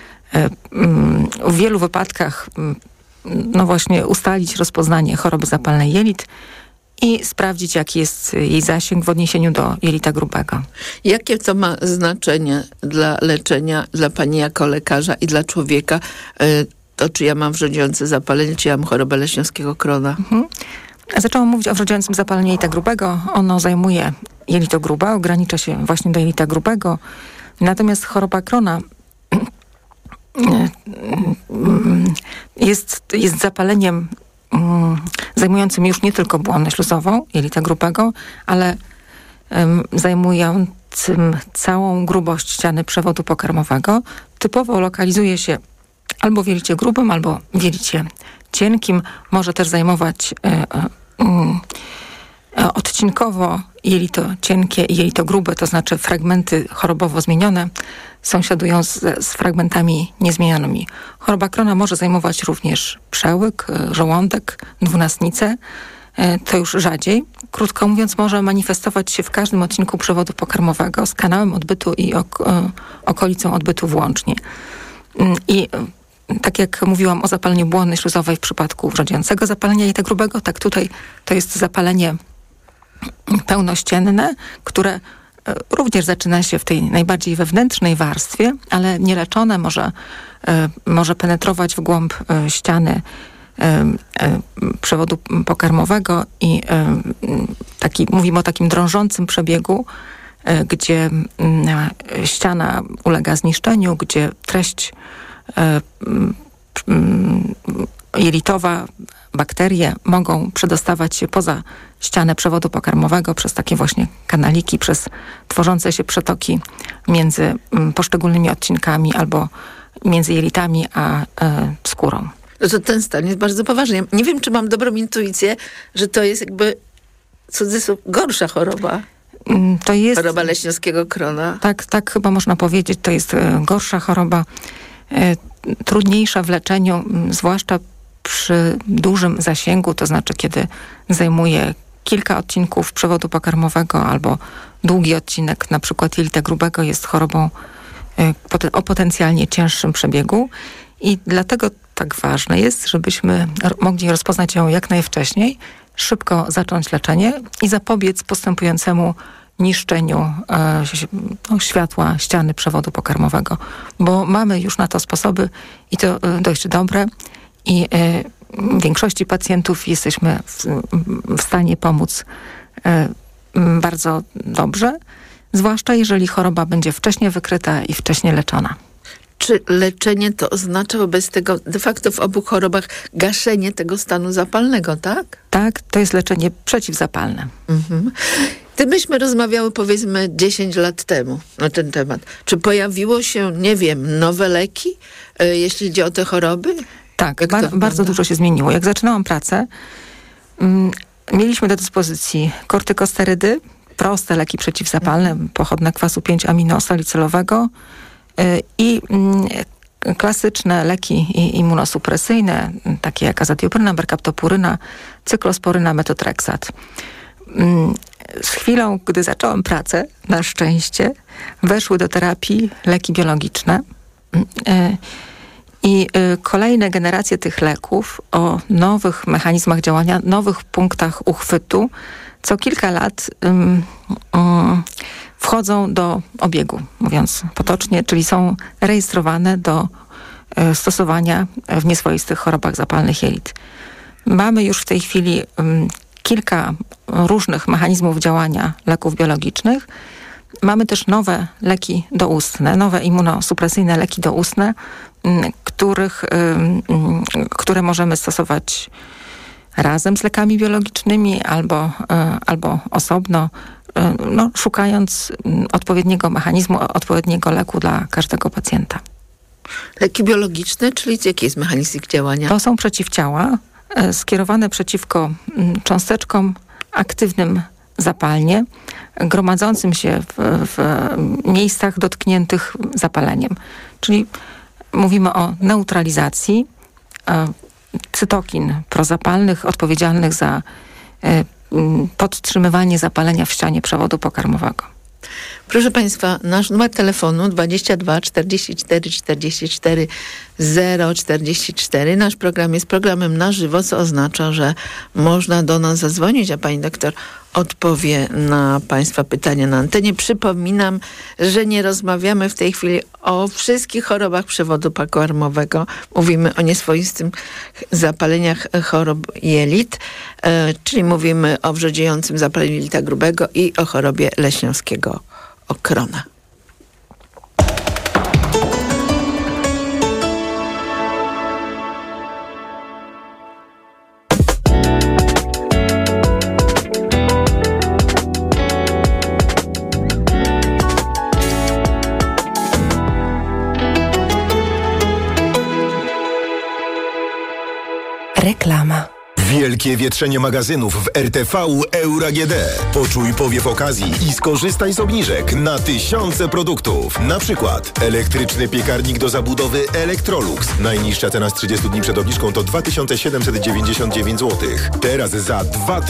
w wielu wypadkach właśnie ustalić rozpoznanie choroby zapalnej jelit i sprawdzić, jaki jest jej zasięg w odniesieniu do jelita grubego. Jakie to ma znaczenie dla leczenia, dla pani jako lekarza i dla człowieka, to czy ja mam wrzodziejące zapalenie, czy ja mam chorobę leśniowskiego Crohna? Zaczęłam mówić o wrzodziejącym zapaleniu jelita grubego. Ono zajmuje jelito grube, ogranicza się właśnie do jelita grubego. Natomiast choroba Crohna jest zapaleniem zajmującym już nie tylko błonę śluzową, jelita grubego, ale zajmującym całą grubość ściany przewodu pokarmowego. Typowo lokalizuje się albo w jelicie grubym, albo w jelicie cienkim. Może też zajmować odcinkowo jelito cienkie i jelito grube, to znaczy fragmenty chorobowo zmienione sąsiadują z fragmentami niezmienionymi. Choroba Crohna może zajmować również przełyk, żołądek, dwunastnicę. To już rzadziej. Krótko mówiąc, może manifestować się w każdym odcinku przewodu pokarmowego z kanałem odbytu i okolicą odbytu włącznie. I tak jak mówiłam o zapaleniu błony śluzowej w przypadku wrzodziejącego zapalenia jelita grubego, tak tutaj to jest zapalenie pełnościenne, które również zaczyna się w tej najbardziej wewnętrznej warstwie, ale nieleczone może penetrować w głąb ściany przewodu pokarmowego i mówimy o takim drążącym przebiegu, gdzie ściana ulega zniszczeniu, gdzie treść jelitowa, bakterie mogą przedostawać się poza ścianę przewodu pokarmowego przez takie właśnie kanaliki, przez tworzące się przetoki między poszczególnymi odcinkami albo między jelitami a skórą. No to ten stan jest bardzo poważny. Ja nie wiem, czy mam dobrą intuicję, że to jest jakby cudzysłów gorsza choroba. To jest choroba leśniowskiego Crohna. Tak chyba można powiedzieć. To jest gorsza choroba, trudniejsza w leczeniu, zwłaszcza przy dużym zasięgu, to znaczy kiedy zajmuje kilka odcinków przewodu pokarmowego albo długi odcinek, na przykład jelita grubego, jest chorobą o potencjalnie cięższym przebiegu i dlatego tak ważne jest, żebyśmy mogli rozpoznać ją jak najwcześniej, szybko zacząć leczenie i zapobiec postępującemu niszczeniu światła ściany przewodu pokarmowego, bo mamy już na to sposoby i to dość dobre i większości pacjentów jesteśmy w stanie pomóc bardzo dobrze, zwłaszcza jeżeli choroba będzie wcześnie wykryta i wcześnie leczona. Czy leczenie to oznacza wobec tego de facto w obu chorobach gaszenie tego stanu zapalnego, tak? Tak, to jest leczenie przeciwzapalne. Gdybyśmy rozmawiały powiedzmy 10 lat temu na ten temat, czy pojawiło się, nie wiem, nowe leki, jeśli chodzi o te choroby? Tak, bardzo dużo się zmieniło. Jak zaczynałam pracę, mieliśmy do dyspozycji kortykosterydy, proste leki przeciwzapalne, pochodne kwasu 5-aminosalicylowego i klasyczne leki immunosupresyjne, takie jak azatioprina, berkaptopuryna, cyklosporyna, metotreksat. Z chwilą, gdy zaczęłam pracę, na szczęście, weszły do terapii leki biologiczne i kolejne generacje tych leków o nowych mechanizmach działania, nowych punktach uchwytu co kilka lat wchodzą do obiegu, mówiąc potocznie, czyli są rejestrowane do stosowania w nieswoistych chorobach zapalnych jelit. Mamy już w tej chwili kilka różnych mechanizmów działania leków biologicznych. Mamy też nowe leki doustne, nowe immunosupresyjne leki doustne, które możemy stosować razem z lekami biologicznymi albo osobno, szukając odpowiedniego mechanizmu, odpowiedniego leku dla każdego pacjenta. Leki biologiczne, czyli jaki jest mechanizm ich działania? To są przeciwciała skierowane przeciwko cząsteczkom aktywnym zapalnie, gromadzącym się w miejscach dotkniętych zapaleniem. Czyli mówimy o neutralizacji cytokin prozapalnych odpowiedzialnych za podtrzymywanie zapalenia w ścianie przewodu pokarmowego. Proszę Państwa, nasz numer telefonu 22 44 44 044. Nasz program jest programem na żywo, co oznacza, że można do nas zadzwonić, a pani doktor odpowie na Państwa pytania na antenie. Przypominam, że nie rozmawiamy w tej chwili o wszystkich chorobach przewodu pokarmowego. Mówimy o nieswoistym zapaleniach chorób jelit, czyli mówimy o wrzodziejącym zapaleniu jelita grubego i o chorobie leśniowskiego okrona. Reklama. Wielkie wietrzenie magazynów w RTV Euro AGD. Poczuj powiew okazji i skorzystaj z obniżek na tysiące produktów. Na przykład elektryczny piekarnik do zabudowy Electrolux. Najniższa cena z 30 dni przed obniżką to 2799 zł. Teraz za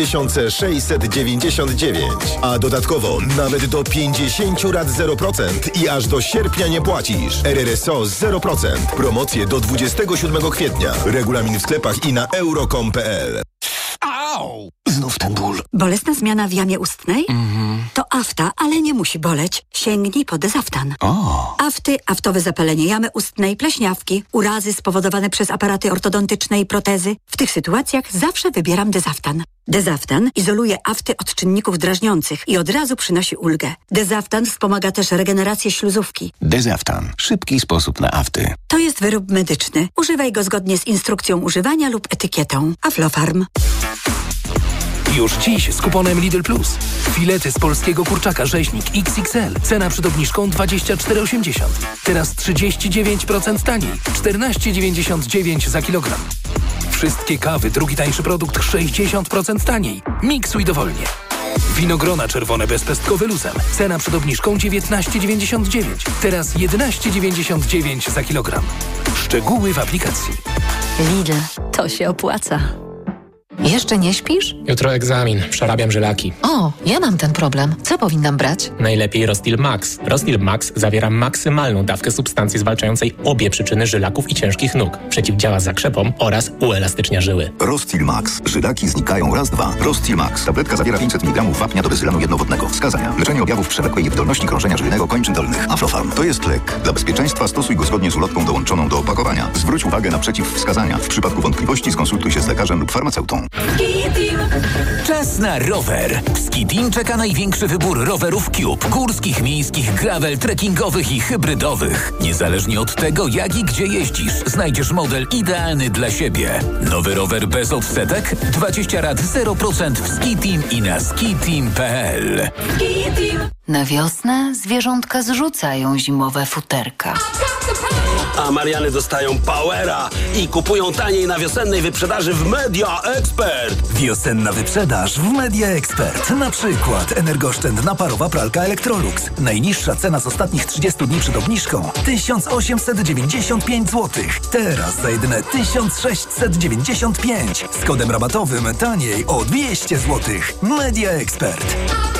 2699. A dodatkowo nawet do 50 rat 0% i aż do sierpnia nie płacisz. RRSO 0%. Promocje do 27 kwietnia. Regulamin w sklepach i na euro.com.pl. Au! Znów ten ból. Bolesna zmiana w jamie ustnej? To afta, ale nie musi boleć. Sięgnij po Dezaftan. Afty, aftowe zapalenie jamy ustnej, pleśniawki, urazy spowodowane przez aparaty ortodontyczne i protezy. W tych sytuacjach zawsze wybieram Dezaftan. Dezaftan izoluje afty od czynników drażniących i od razu przynosi ulgę. Dezaftan wspomaga też regenerację śluzówki. Dezaftan. Szybki sposób na afty. To jest wyrób medyczny. Używaj go zgodnie z instrukcją używania lub etykietą. Aflofarm. Już dziś z kuponem Lidl Plus. Filety z polskiego kurczaka rzeźnik XXL. Cena przed obniżką 24,80. Teraz 39% taniej. 14,99 za kilogram. Wszystkie kawy, drugi tańszy produkt 60% taniej. Miksuj dowolnie. Winogrona czerwone bezpestkowe luzem. Cena przed obniżką 19,99. Teraz 11,99 za kilogram. Szczegóły w aplikacji. Lidl. To się opłaca. Jeszcze nie śpisz? Jutro egzamin, przerabiam żylaki. O, ja mam ten problem. Co powinnam brać? Najlepiej Rostil Max. Rostil Max zawiera maksymalną dawkę substancji zwalczającej obie przyczyny żylaków i ciężkich nóg. Przeciwdziała zakrzepom oraz uelastycznia żyły. Rostil Max. Żylaki znikają raz, dwa. Rostil Max. Tabletka zawiera 500 mg wapnia do bezylanu jednowodnego. Wskazania: leczenie objawów przewlekłej niewydolności krążenia żylnego kończyn dolnych. Aflofarm. To jest lek. Dla bezpieczeństwa stosuj go zgodnie z ulotką dołączoną do opakowania. Zwróć uwagę na przeciwwskazania. W przypadku wątpliwości skonsultuj się z lekarzem lub farmaceutą. Czas na rower. W Ski-Team czeka największy wybór rowerów Cube. Górskich, miejskich, gravel, trekkingowych i hybrydowych. Niezależnie od tego, jak i gdzie jeździsz, znajdziesz model idealny dla siebie. Nowy rower bez odsetek? 20 rat 0% w Ski-Team i na skiteam.pl. Na wiosnę zwierzątka zrzucają zimowe futerka. A Mariany dostają powera i kupują taniej na wiosennej wyprzedaży w Media Expert. Wiosenna wyprzedaż w Media Expert. Na przykład energooszczędna parowa pralka Electrolux. Najniższa cena z ostatnich 30 dni przed obniżką 1895 zł. Teraz za jedyne 1695. Z kodem rabatowym taniej o 200 zł. Media Expert.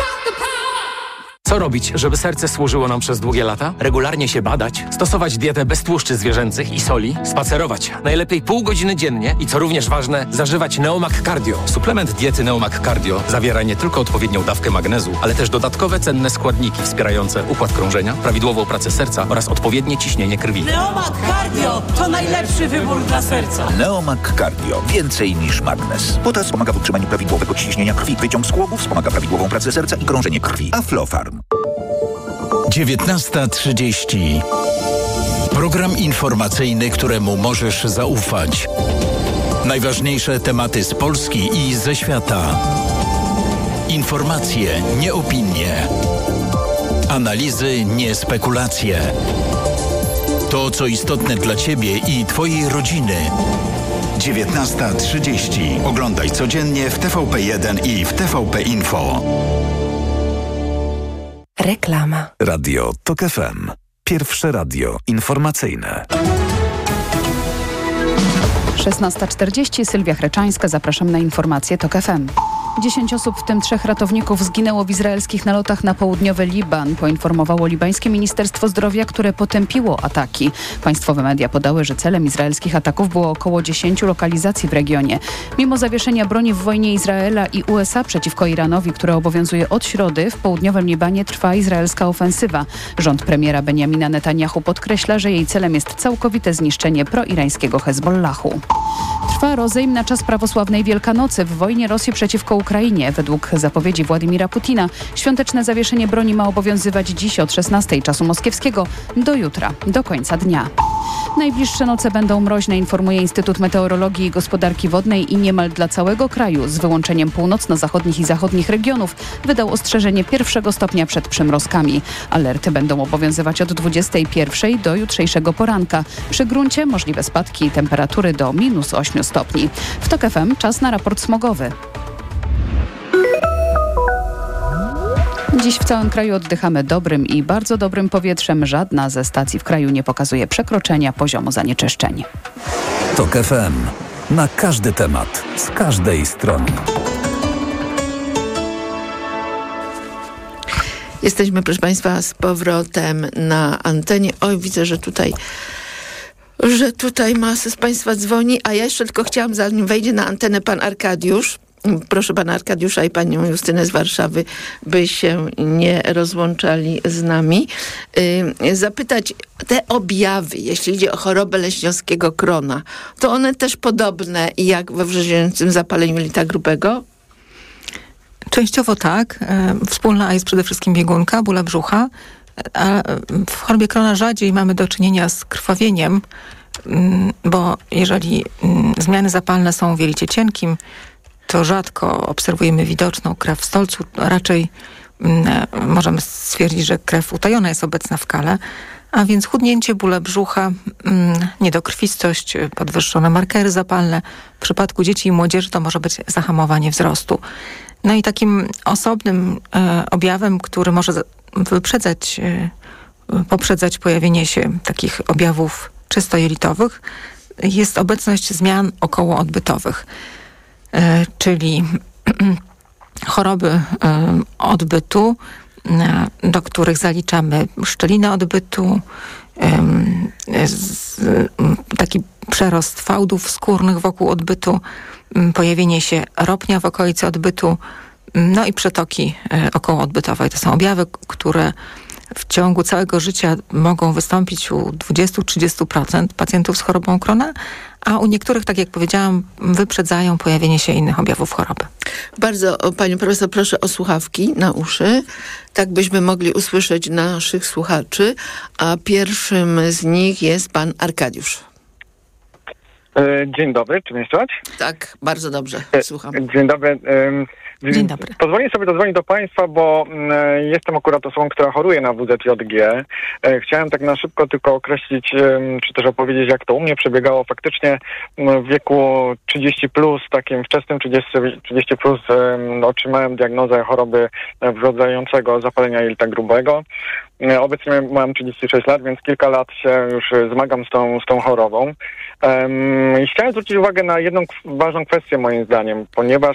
Co robić, żeby serce służyło nam przez długie lata? Regularnie się badać, stosować dietę bez tłuszczy zwierzęcych i soli, spacerować. Najlepiej pół godziny dziennie i co również ważne, zażywać Neomac Cardio. Suplement diety Neomac Cardio zawiera nie tylko odpowiednią dawkę magnezu, ale też dodatkowe cenne składniki wspierające układ krążenia, prawidłową pracę serca oraz odpowiednie ciśnienie krwi. Neomac Cardio to najlepszy wybór dla serca. Neomac Cardio. Więcej niż magnes. Potas pomaga w utrzymaniu prawidłowego ciśnienia krwi. Wyciąg z kłobów wspomaga prawidłową pracę serca i krążenie krwi. Aflofarm. 19:30. Program informacyjny, któremu możesz zaufać. Najważniejsze tematy z Polski i ze świata. Informacje, nie opinie. Analizy, nie spekulacje. To, co istotne dla Ciebie i Twojej rodziny. 19:30. Oglądaj codziennie w TVP1 i w TVP Info. Reklama. Radio TOK FM. Pierwsze radio informacyjne. 16:40. Sylwia Chreczańska. Zapraszam na informacje TOK FM. 10 osób, w tym 3 ratowników, zginęło w izraelskich nalotach na południowy Liban, poinformowało libańskie Ministerstwo Zdrowia, które potępiło ataki. Państwowe media podały, że celem izraelskich ataków było około 10 lokalizacji w regionie. Mimo zawieszenia broni w wojnie Izraela i USA przeciwko Iranowi, które obowiązuje od środy, w południowym Libanie trwa izraelska ofensywa. Rząd premiera Benjamina Netanyahu podkreśla, że jej celem jest całkowite zniszczenie proirańskiego Hezbollahu. Trwa rozejm na czas prawosławnej Wielkanocy w wojnie Rosji przeciwko Ukrainie. Według zapowiedzi Władimira Putina świąteczne zawieszenie broni ma obowiązywać dziś od 16 czasu moskiewskiego do jutra, do końca dnia. Najbliższe noce będą mroźne, informuje Instytut Meteorologii i Gospodarki Wodnej i niemal dla całego kraju, z wyłączeniem północno-zachodnich i zachodnich regionów, wydał ostrzeżenie 1 stopnia przed przymrozkami. Alerty będą obowiązywać od 21 do jutrzejszego poranka. Przy gruncie możliwe spadki temperatury do -8 stopni. W TOK FM czas na raport smogowy. Dziś w całym kraju oddychamy dobrym i bardzo dobrym powietrzem. Żadna ze stacji w kraju nie pokazuje przekroczenia poziomu zanieczyszczeń. TOK FM. Na każdy temat, z każdej strony. Jesteśmy, proszę Państwa, z powrotem na antenie. Oj, widzę, że tutaj masa z Państwa dzwoni, a ja jeszcze tylko chciałam, zanim wejdzie na antenę pan Arkadiusz, proszę pana Arkadiusza i panią Justynę z Warszawy, by się nie rozłączali z nami, zapytać, te objawy, jeśli idzie o chorobę leśniowskiego krona, to one też podobne jak we wrzeźniającym zapaleniu jelita grubego? Częściowo tak. Wspólna jest przede wszystkim biegunka, bóle brzucha, a w chorobie krona rzadziej mamy do czynienia z krwawieniem, bo jeżeli zmiany zapalne są w jelicie cienkim, to rzadko obserwujemy widoczną krew w stolcu. Raczej możemy stwierdzić, że krew utajona jest obecna w kale, a więc chudnięcie, bóle brzucha, niedokrwistość, podwyższone markery zapalne. W przypadku dzieci i młodzieży to może być zahamowanie wzrostu. No i takim osobnym objawem, który może poprzedzać pojawienie się takich objawów czysto jelitowych, jest obecność zmian okołoodbytowych. czyli choroby odbytu, do których zaliczamy szczelinę odbytu, taki przerost fałdów skórnych wokół odbytu, pojawienie się ropnia w okolicy odbytu, no i przetoki okołoodbytowe. To są objawy, które w ciągu całego życia mogą wystąpić u 20-30% pacjentów z chorobą Crohna, a u niektórych, tak jak powiedziałam, wyprzedzają pojawienie się innych objawów choroby. Bardzo, pani profesor, proszę o słuchawki na uszy, tak byśmy mogli usłyszeć naszych słuchaczy, a pierwszym z nich jest pan Arkadiusz. Dzień dobry, czy mnie słychać? Tak, bardzo dobrze, słucham. Dzień dobry. Dzień dobry. Pozwolę sobie zadzwonić do państwa, bo jestem akurat osobą, która choruje na WZJG. Chciałem tak na szybko tylko określić, czy też opowiedzieć, jak to u mnie przebiegało. Faktycznie w wieku 30+, takim wczesnym 30+, otrzymałem diagnozę choroby wrodzającego zapalenia jelita grubego. Obecnie mam 36 lat, więc kilka lat się już zmagam z tą chorobą. I chciałem zwrócić uwagę na jedną ważną kwestię moim zdaniem, ponieważ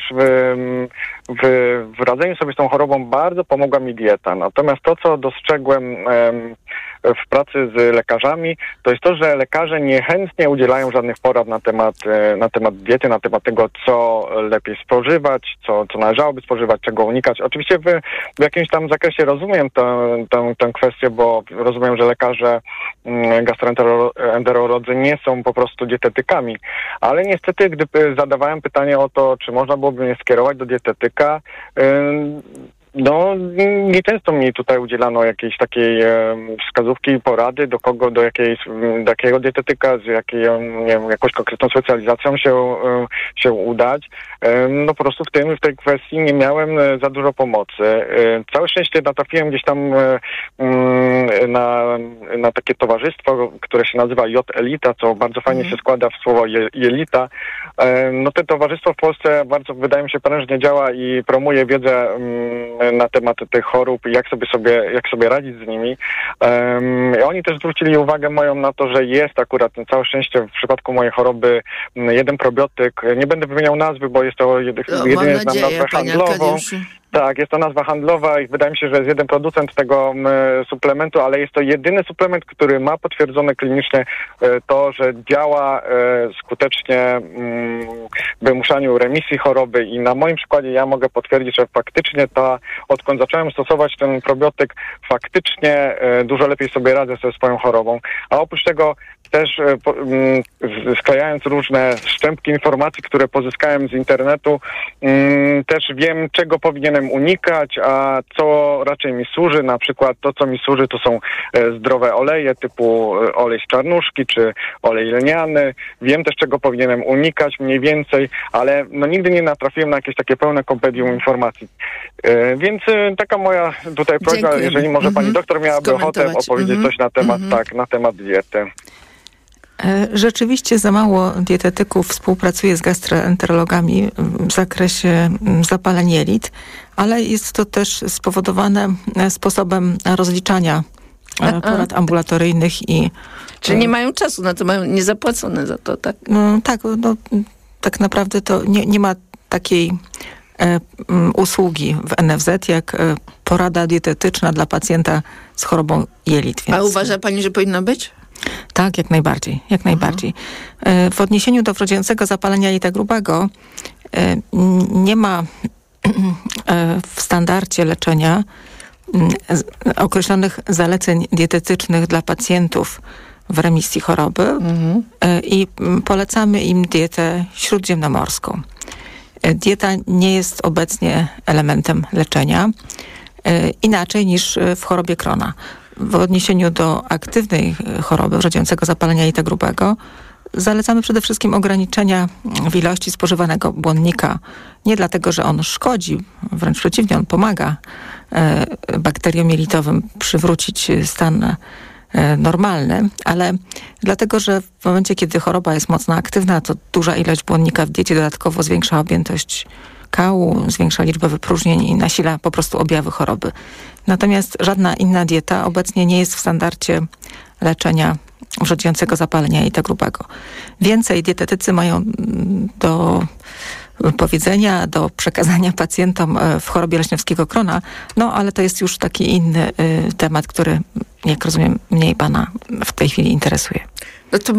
w radzeniu sobie z tą chorobą bardzo pomogła mi dieta. Natomiast to, co dostrzegłem w pracy z lekarzami, to jest to, że lekarze niechętnie udzielają żadnych porad na temat diety, na temat tego, co lepiej spożywać, co należałoby spożywać, czego unikać. Oczywiście w jakimś tam zakresie rozumiem tę kwestię, bo rozumiem, że lekarze gastroenterolodzy nie są po prostu dietetykami, ale niestety, gdy zadawałem pytanie o to, czy można byłoby mnie skierować do dietetyka, no, nieczęsto mi tutaj udzielano jakiejś takiej wskazówki, porady, do kogo, do jakiego dietetyka, z jaką, nie wiem, jakąś konkretną specjalizacją się udać. No po prostu w tej kwestii nie miałem za dużo pomocy. Całe szczęście natrafiłem gdzieś tam na takie towarzystwo, które się nazywa J-Elita, co bardzo fajnie się składa w słowo jelita. No to towarzystwo w Polsce bardzo, wydaje mi się, prężnie działa i promuje wiedzę na temat tych chorób i jak sobie radzić z nimi. Oni też zwrócili uwagę moją na to, że jest akurat całe szczęście w przypadku mojej choroby jeden probiotyk. Nie będę wymieniał nazwy, bo jest to jedynie znam nazwę handlową. Tak, jest to nazwa handlowa i wydaje mi się, że jest jeden producent tego suplementu, ale jest to jedyny suplement, który ma potwierdzone klinicznie to, że działa skutecznie w wymuszaniu remisji choroby i na moim przykładzie ja mogę potwierdzić, że faktycznie odkąd zacząłem stosować ten probiotyk, faktycznie dużo lepiej sobie radzę ze swoją chorobą. A oprócz tego też sklejając różne szczępki informacji, które pozyskałem z internetu, też wiem, czego powinienem unikać, a co raczej mi służy. Na przykład to, co mi służy, to są zdrowe oleje typu olej z czarnuszki czy olej lniany. Wiem też, czego powinienem unikać mniej więcej, ale no nigdy nie natrafiłem na jakieś takie pełne kompendium informacji. Więc taka moja tutaj prośba, dziękujemy. Jeżeli może pani doktor miałaby ochotę opowiedzieć coś na temat diety. Rzeczywiście za mało dietetyków współpracuje z gastroenterologami w zakresie zapaleń jelit, ale jest to też spowodowane sposobem rozliczania porad ambulatoryjnych i... Czyli nie mają czasu na to, mają niezapłacone za to, tak? Tak naprawdę to nie ma takiej usługi w NFZ jak porada dietetyczna dla pacjenta z chorobą jelit. Więc... A uważa pani, że powinno być? Tak, jak najbardziej, jak najbardziej. W odniesieniu do wrodzającego zapalenia jelita grubego nie ma w standardzie leczenia określonych zaleceń dietetycznych dla pacjentów w remisji choroby i polecamy im dietę śródziemnomorską. Dieta nie jest obecnie elementem leczenia, inaczej niż w chorobie Crohna. W odniesieniu do aktywnej choroby wrodzającego zapalenia jelita grubego zalecamy przede wszystkim ograniczenia w ilości spożywanego błonnika. Nie dlatego, że on szkodzi, wręcz przeciwnie, on pomaga bakteriom jelitowym przywrócić stan normalny, ale dlatego, że w momencie, kiedy choroba jest mocno aktywna, to duża ilość błonnika w diecie dodatkowo zwiększa objętość kału, zwiększa liczbę wypróżnień i nasila po prostu objawy choroby. Natomiast żadna inna dieta obecnie nie jest w standardzie leczenia wrzodzającego zapalenia jelita grubego. Więcej dietetycy mają do powiedzenia, do przekazania pacjentom w chorobie leśniowskiego krona, no ale to jest już taki inny temat, jak rozumiem, mniej pana w tej chwili interesuje. No to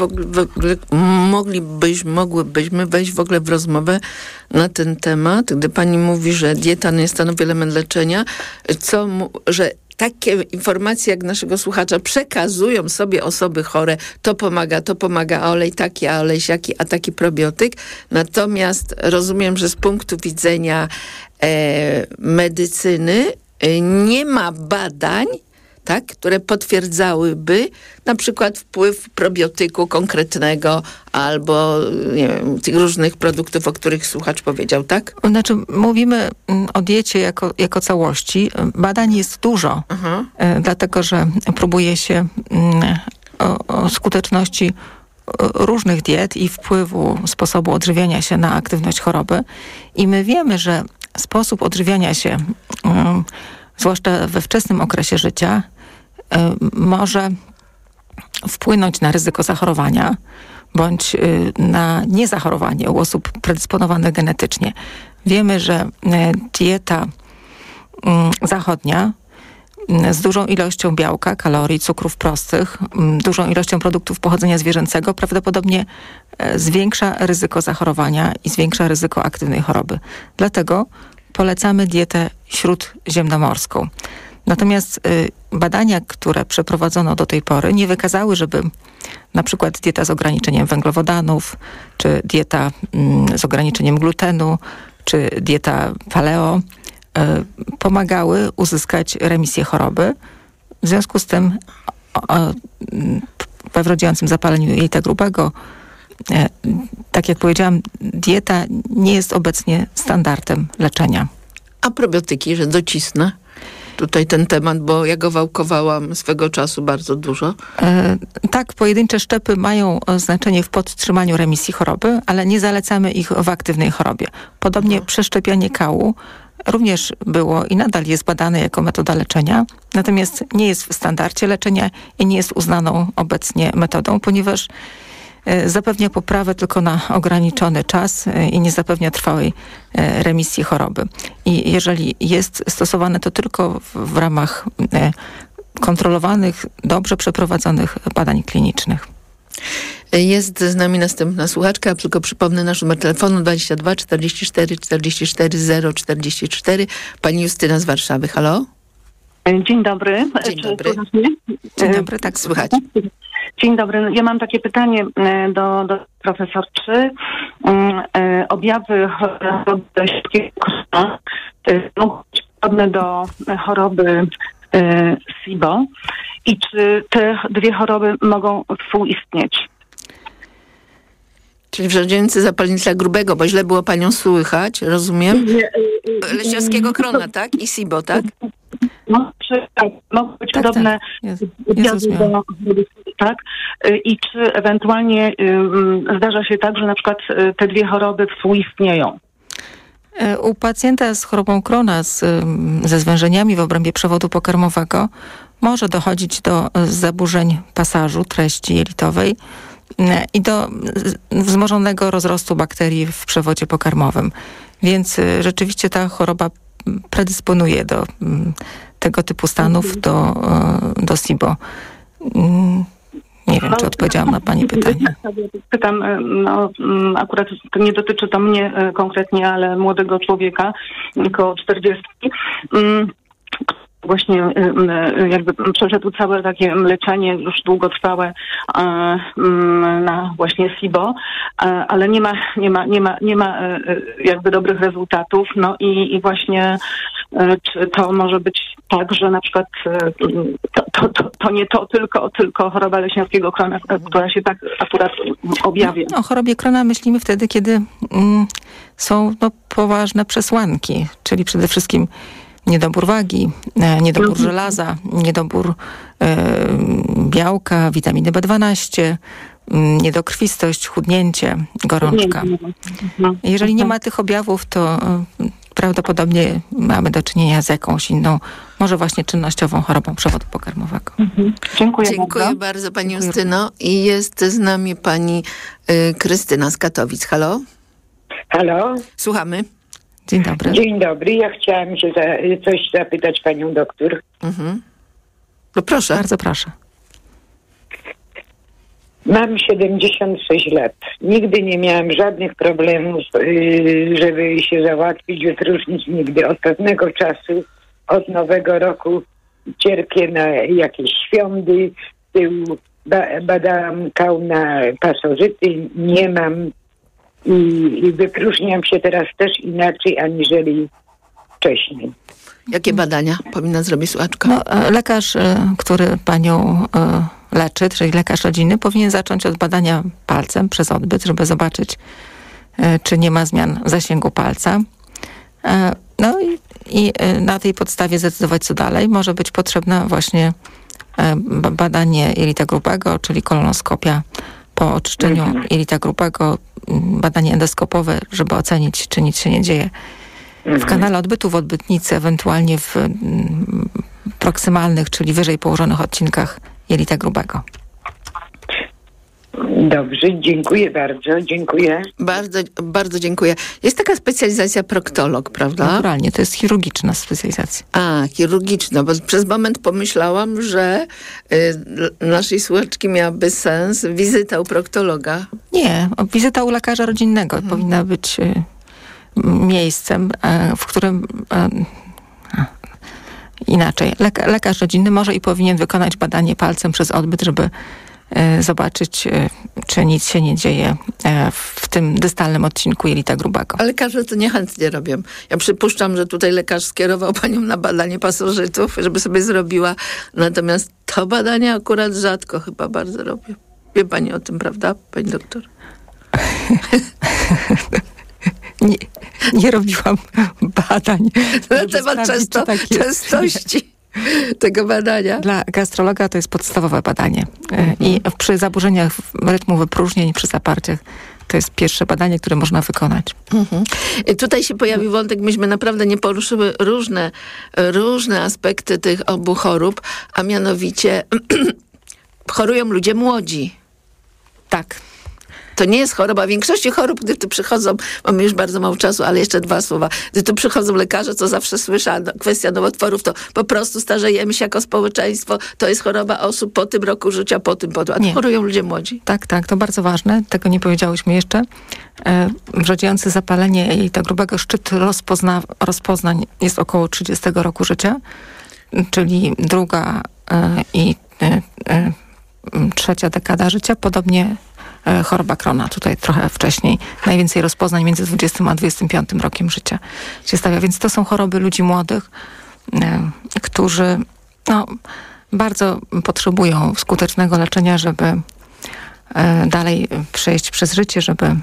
mogłybyśmy wejść w ogóle w rozmowę na ten temat, gdy pani mówi, że dieta nie stanowi element leczenia, że takie informacje jak naszego słuchacza przekazują sobie osoby chore, to pomaga, a olej taki, a olej siaki, a taki probiotyk. Natomiast rozumiem, że z punktu widzenia medycyny nie ma badań, tak, które potwierdzałyby na przykład wpływ probiotyku konkretnego albo nie wiem, tych różnych produktów, o których słuchacz powiedział, tak? Znaczy, mówimy o diecie jako całości. Badań jest dużo, dlatego że próbuje się o skuteczności różnych diet i wpływu sposobu odżywiania się na aktywność choroby. I my wiemy, że sposób odżywiania się, zwłaszcza we wczesnym okresie życia, może wpłynąć na ryzyko zachorowania bądź na niezachorowanie u osób predysponowanych genetycznie. Wiemy, że dieta zachodnia z dużą ilością białka, kalorii, cukrów prostych, dużą ilością produktów pochodzenia zwierzęcego prawdopodobnie zwiększa ryzyko zachorowania i zwiększa ryzyko aktywnej choroby. Dlatego polecamy dietę śródziemnomorską. Natomiast badania, które przeprowadzono do tej pory, nie wykazały, żeby na przykład dieta z ograniczeniem węglowodanów, czy dieta z ograniczeniem glutenu, czy dieta paleo pomagały uzyskać remisję choroby. W związku z tym we wrodziejącym zapaleniu jelita grubego, tak jak powiedziałam, dieta nie jest obecnie standardem leczenia. A probiotyki, że docisnę tutaj ten temat, bo ja go wałkowałam swego czasu bardzo dużo. Tak, pojedyncze szczepy mają znaczenie w podtrzymaniu remisji choroby, ale nie zalecamy ich w aktywnej chorobie. Podobnie przeszczepianie kału również było i nadal jest badane jako metoda leczenia, natomiast nie jest w standardzie leczenia i nie jest uznaną obecnie metodą, ponieważ zapewnia poprawę tylko na ograniczony czas i nie zapewnia trwałej remisji choroby. I jeżeli jest stosowane, to tylko w ramach kontrolowanych, dobrze przeprowadzonych badań klinicznych. Jest z nami następna słuchaczka, ja tylko przypomnę nasz numer telefonu 22 44 44 044. Pani Justyna z Warszawy, halo? Dzień dobry. Dzień dobry. Dzień dobry, tak słychać. Dzień dobry. Ja mam takie pytanie do profesor. Czy objawy choroby leśniowskiego krona mogą być podobne do choroby SIBO i czy te dwie choroby mogą współistnieć? Czyli wrzodzielnicy zapalnictwa grubego, bo źle było panią słychać, rozumiem? Leśniowskiego krona, tak? I SIBO, tak? No, tak, mogą być podobne objawy do tak? I czy ewentualnie zdarza się tak, że na przykład te dwie choroby współistnieją? U pacjenta z chorobą Krona ze zwężeniami w obrębie przewodu pokarmowego może dochodzić do zaburzeń pasażu treści jelitowej i do wzmożonego rozrostu bakterii w przewodzie pokarmowym. Więc rzeczywiście ta choroba predysponuje do tego typu stanów, do SIBO. Nie wiem, czy odpowiedziałam na pani pytanie. Pytam, akurat to nie dotyczy to mnie konkretnie, ale młodego człowieka, około 40, właśnie jakby przeszedł całe takie leczenie już długotrwałe na właśnie SIBO, ale nie ma jakby dobrych rezultatów. No i właśnie czy to może być tak, że na przykład to nie to tylko choroba leśniowskiego krona, która się tak akurat objawia. O chorobie krona myślimy wtedy, kiedy są poważne przesłanki, czyli przede wszystkim niedobór wagi, niedobór żelaza, niedobór białka, witaminy B12, niedokrwistość, chudnięcie, gorączka. Jeżeli nie ma tych objawów, to prawdopodobnie mamy do czynienia z jakąś inną, może właśnie czynnościową chorobą przewodu pokarmowego. Dziękuję bardzo pani Justyno. I jest z nami pani Krystyna z Katowic. Halo? Halo? Słuchamy. Dzień dobry. Dzień dobry. Ja chciałam się coś zapytać panią doktor. No proszę. Bardzo proszę. Mam 76 lat. Nigdy nie miałam żadnych problemów, żeby się załatwić, wytróżnić nigdy. Od pewnego czasu, od nowego roku cierpię na jakieś świądy, z tyłu badałam kał na pasożyty, nie mam i wypróżniam się teraz też inaczej aniżeli wcześniej. Jakie badania powinna zrobić słuchaczka? No, lekarz, który panią leczy, czyli lekarz rodzinny, powinien zacząć od badania palcem przez odbyt, żeby zobaczyć, czy nie ma zmian w zasięgu palca. No i na tej podstawie zdecydować, co dalej. Może być potrzebne właśnie badanie jelita grubego, czyli kolonoskopia po oczyszczeniu jelita grubego, badanie endoskopowe, żeby ocenić, czy nic się nie dzieje w kanale odbytu, w odbytnicy, ewentualnie w proksymalnych, czyli wyżej położonych odcinkach jelita grubego. Dobrze, dziękuję bardzo, dziękuję. Bardzo, bardzo dziękuję. Jest taka specjalizacja proktolog, prawda? Naturalnie, to jest chirurgiczna specjalizacja. Chirurgiczna, bo przez moment pomyślałam, że naszej słuchaczki miałaby sens wizyta u proktologa. Nie, wizyta u lekarza rodzinnego powinna być miejscem, w którym inaczej. Lekarz rodzinny może i powinien wykonać badanie palcem przez odbyt, żeby zobaczyć, czy nic się nie dzieje w tym dystalnym odcinku jelita grubego. A lekarze to niechętnie robią. Ja przypuszczam, że tutaj lekarz skierował panią na badanie pasożytów, żeby sobie zrobiła. Natomiast to badanie akurat rzadko chyba bardzo robią. Wie pani o tym, prawda, pani doktor? Nie robiłam badań na temat częstości tego badania. Dla gastrologa to jest podstawowe badanie. I przy zaburzeniach rytmu wypróżnień, przy zaparciach, to jest pierwsze badanie, które można wykonać. Tutaj się pojawił wątek, myśmy naprawdę nie poruszyły różne aspekty tych obu chorób, a mianowicie chorują ludzie młodzi. Tak. To nie jest choroba. W większości chorób, gdy tu przychodzą, mamy już bardzo mało czasu, ale jeszcze 2 słowa. Gdy tu przychodzą lekarze, co zawsze słyszę, kwestia nowotworów, to po prostu starzejemy się jako społeczeństwo. To jest choroba osób po tym roku życia, po tym. A tu chorują ludzie młodzi. Tak, to bardzo ważne. Tego nie powiedziałyśmy jeszcze. Wrzodziejące zapalenie jelita grubego, szczyt rozpoznań jest około 30 roku życia, czyli 2. i 3. dekada życia. Podobnie choroba Crohna, tutaj trochę wcześniej. Najwięcej rozpoznań między 20 a 25 rokiem życia się stawia. Więc to są choroby ludzi młodych, którzy bardzo potrzebują skutecznego leczenia, żeby dalej przejść przez życie,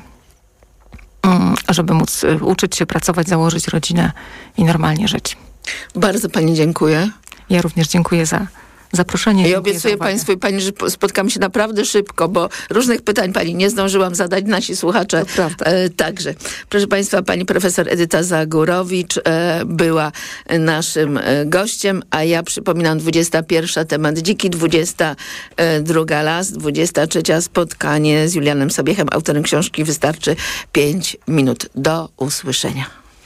żeby móc uczyć się, pracować, założyć rodzinę i normalnie żyć. Bardzo pani dziękuję. Ja również dziękuję za zaproszenie. I obiecuję państwu i pani, że spotkamy się naprawdę szybko, bo różnych pytań pani nie zdążyłam zadać, nasi słuchacze także. Proszę państwa, pani profesor Edyta Zagórowicz była naszym gościem, a ja przypominam 21 temat dziki, 22 las, 23 spotkanie z Julianem Sobiechem, autorem książki Wystarczy 5 minut. Do usłyszenia.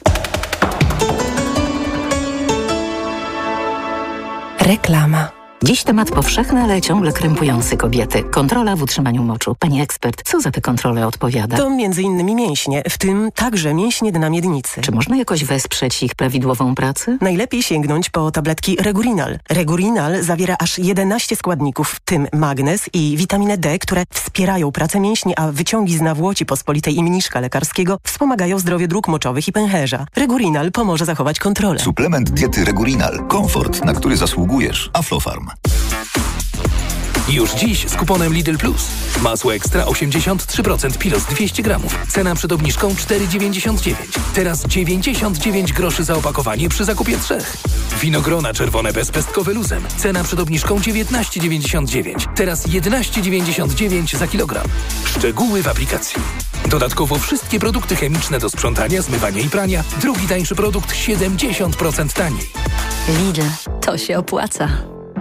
Reklama. Dziś temat powszechny, ale ciągle krępujący kobiety. Kontrola w utrzymaniu moczu. Pani ekspert, co za te kontrole odpowiada? To m.in. mięśnie, w tym także mięśnie dna miednicy. Czy można jakoś wesprzeć ich prawidłową pracę? Najlepiej sięgnąć po tabletki Regurinal. Regurinal zawiera aż 11 składników, w tym magnez i witaminę D, które wspierają pracę mięśni, a wyciągi z nawłoci pospolitej i mniszka lekarskiego wspomagają zdrowie dróg moczowych i pęcherza. Regurinal pomoże zachować kontrolę. Suplement diety Regurinal. Komfort, na który zasługujesz. Aflofarm. Już dziś z kuponem Lidl Plus. Masło ekstra 83% Pilos 200 gramów. Cena przed obniżką 4,99. Teraz 99 groszy za opakowanie przy zakupie 3. Winogrona czerwone bezpestkowe luzem. Cena przed obniżką 19,99. Teraz 11,99 za kilogram. Szczegóły w aplikacji. Dodatkowo wszystkie produkty chemiczne do sprzątania, zmywania i prania. Drugi tańszy produkt 70% taniej. Lidl, to się opłaca.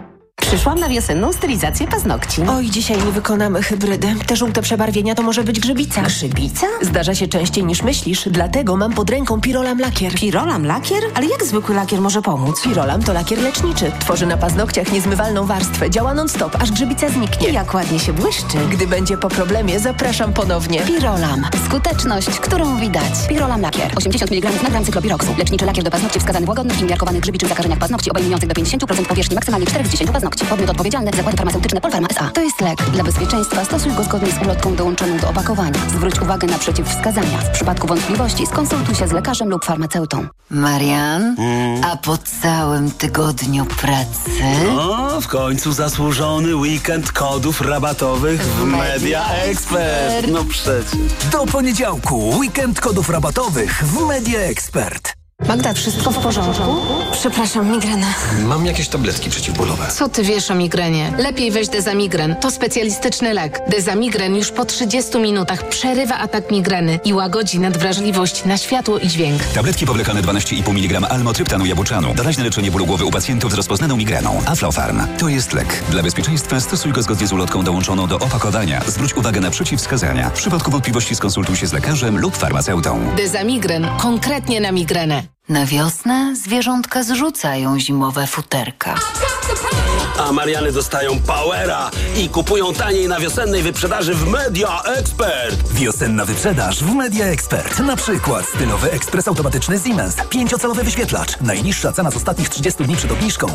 Przyszłam na wiosenną stylizację paznokci. Oj, dzisiaj nie wykonamy hybrydy. Te żółte przebarwienia to może być grzybica. Grzybica? Zdarza się częściej niż myślisz, dlatego mam pod ręką Pirolam Lakier. Pirolam Lakier? Ale jak zwykły lakier może pomóc? Pirolam to lakier leczniczy. Tworzy na paznokciach niezmywalną warstwę. Działa non-stop, aż grzybica zniknie. I jak ładnie się błyszczy. Gdy będzie po problemie, zapraszam ponownie. Pirolam. Skuteczność, którą widać. Pirolam Lakier. 80 mg na gram cyklopiroksu. Leczniczy lakier do paznokci wskazany w łagodnych i umiarkowanych grzybiczych zakażeniach paznokci obejmujących do 50% powierzchni maksymalnie 4 z 10 paznokci. Podmiot odpowiedzialny: Zakłady Farmaceutyczne Polpharma S.A. To jest lek. Dla bezpieczeństwa stosuj go zgodnie z ulotką dołączoną do opakowania. Zwróć uwagę na przeciwwskazania. W przypadku wątpliwości skonsultuj się z lekarzem lub farmaceutą. Marian, a po całym tygodniu pracy? O, w końcu zasłużony weekend kodów rabatowych w Media Expert. No przecież. Do poniedziałku weekend kodów rabatowych w Media Expert. Magda, wszystko w porządku? Przepraszam, migrena. Mam jakieś tabletki przeciwbólowe. Co ty wiesz o migrenie? Lepiej weź Dezamigren. To specjalistyczny lek. Dezamigren już po 30 minutach przerywa atak migreny i łagodzi nadwrażliwość na światło i dźwięk. Tabletki powlekane 12,5 mg almotryptanu jabłczanu. Doraźne leczenie bólu głowy u pacjentów z rozpoznaną migreną. Aflofarm. To jest lek. Dla bezpieczeństwa stosuj go zgodnie z ulotką dołączoną do opakowania. Zwróć uwagę na przeciwwskazania. W przypadku wątpliwości skonsultuj się z lekarzem lub farmaceutą. Dezamigren. Konkretnie na migrenę. Na wiosnę zwierzątka zrzucają zimowe futerka. A Mariany dostają powera i kupują taniej na wiosennej wyprzedaży w Media Expert. Wiosenna wyprzedaż w Media Expert. Na przykład stylowy ekspres automatyczny Siemens. 5-calowy wyświetlacz. Najniższa cena z ostatnich 30 dni przed obniżką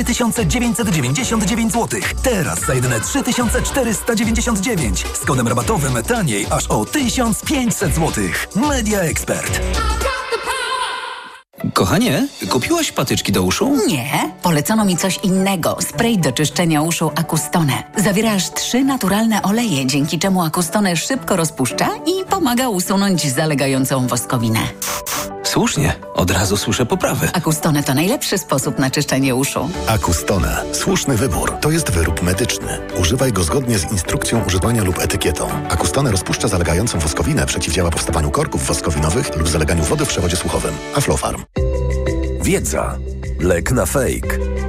4999 zł. Teraz za jedyne 3499. Z kodem rabatowym taniej aż o 1500 zł. Media Expert. Kochanie, kupiłaś patyczki do uszu? Nie, polecono mi coś innego. Spray do czyszczenia uszu Acustone. Zawiera aż 3 naturalne oleje, dzięki czemu Acustone szybko rozpuszcza i pomaga usunąć zalegającą woskowinę. Słusznie, od razu słyszę poprawę. Acustone to najlepszy sposób na czyszczenie uszu. Acustone. Słuszny wybór. To jest wyrób medyczny. Używaj go zgodnie z instrukcją używania lub etykietą. Acustone rozpuszcza zalegającą woskowinę, przeciwdziała powstawaniu korków woskowinowych lub zaleganiu wody w przewodzie słuchowym. Aflofarm. Wiedza. Lek na fake.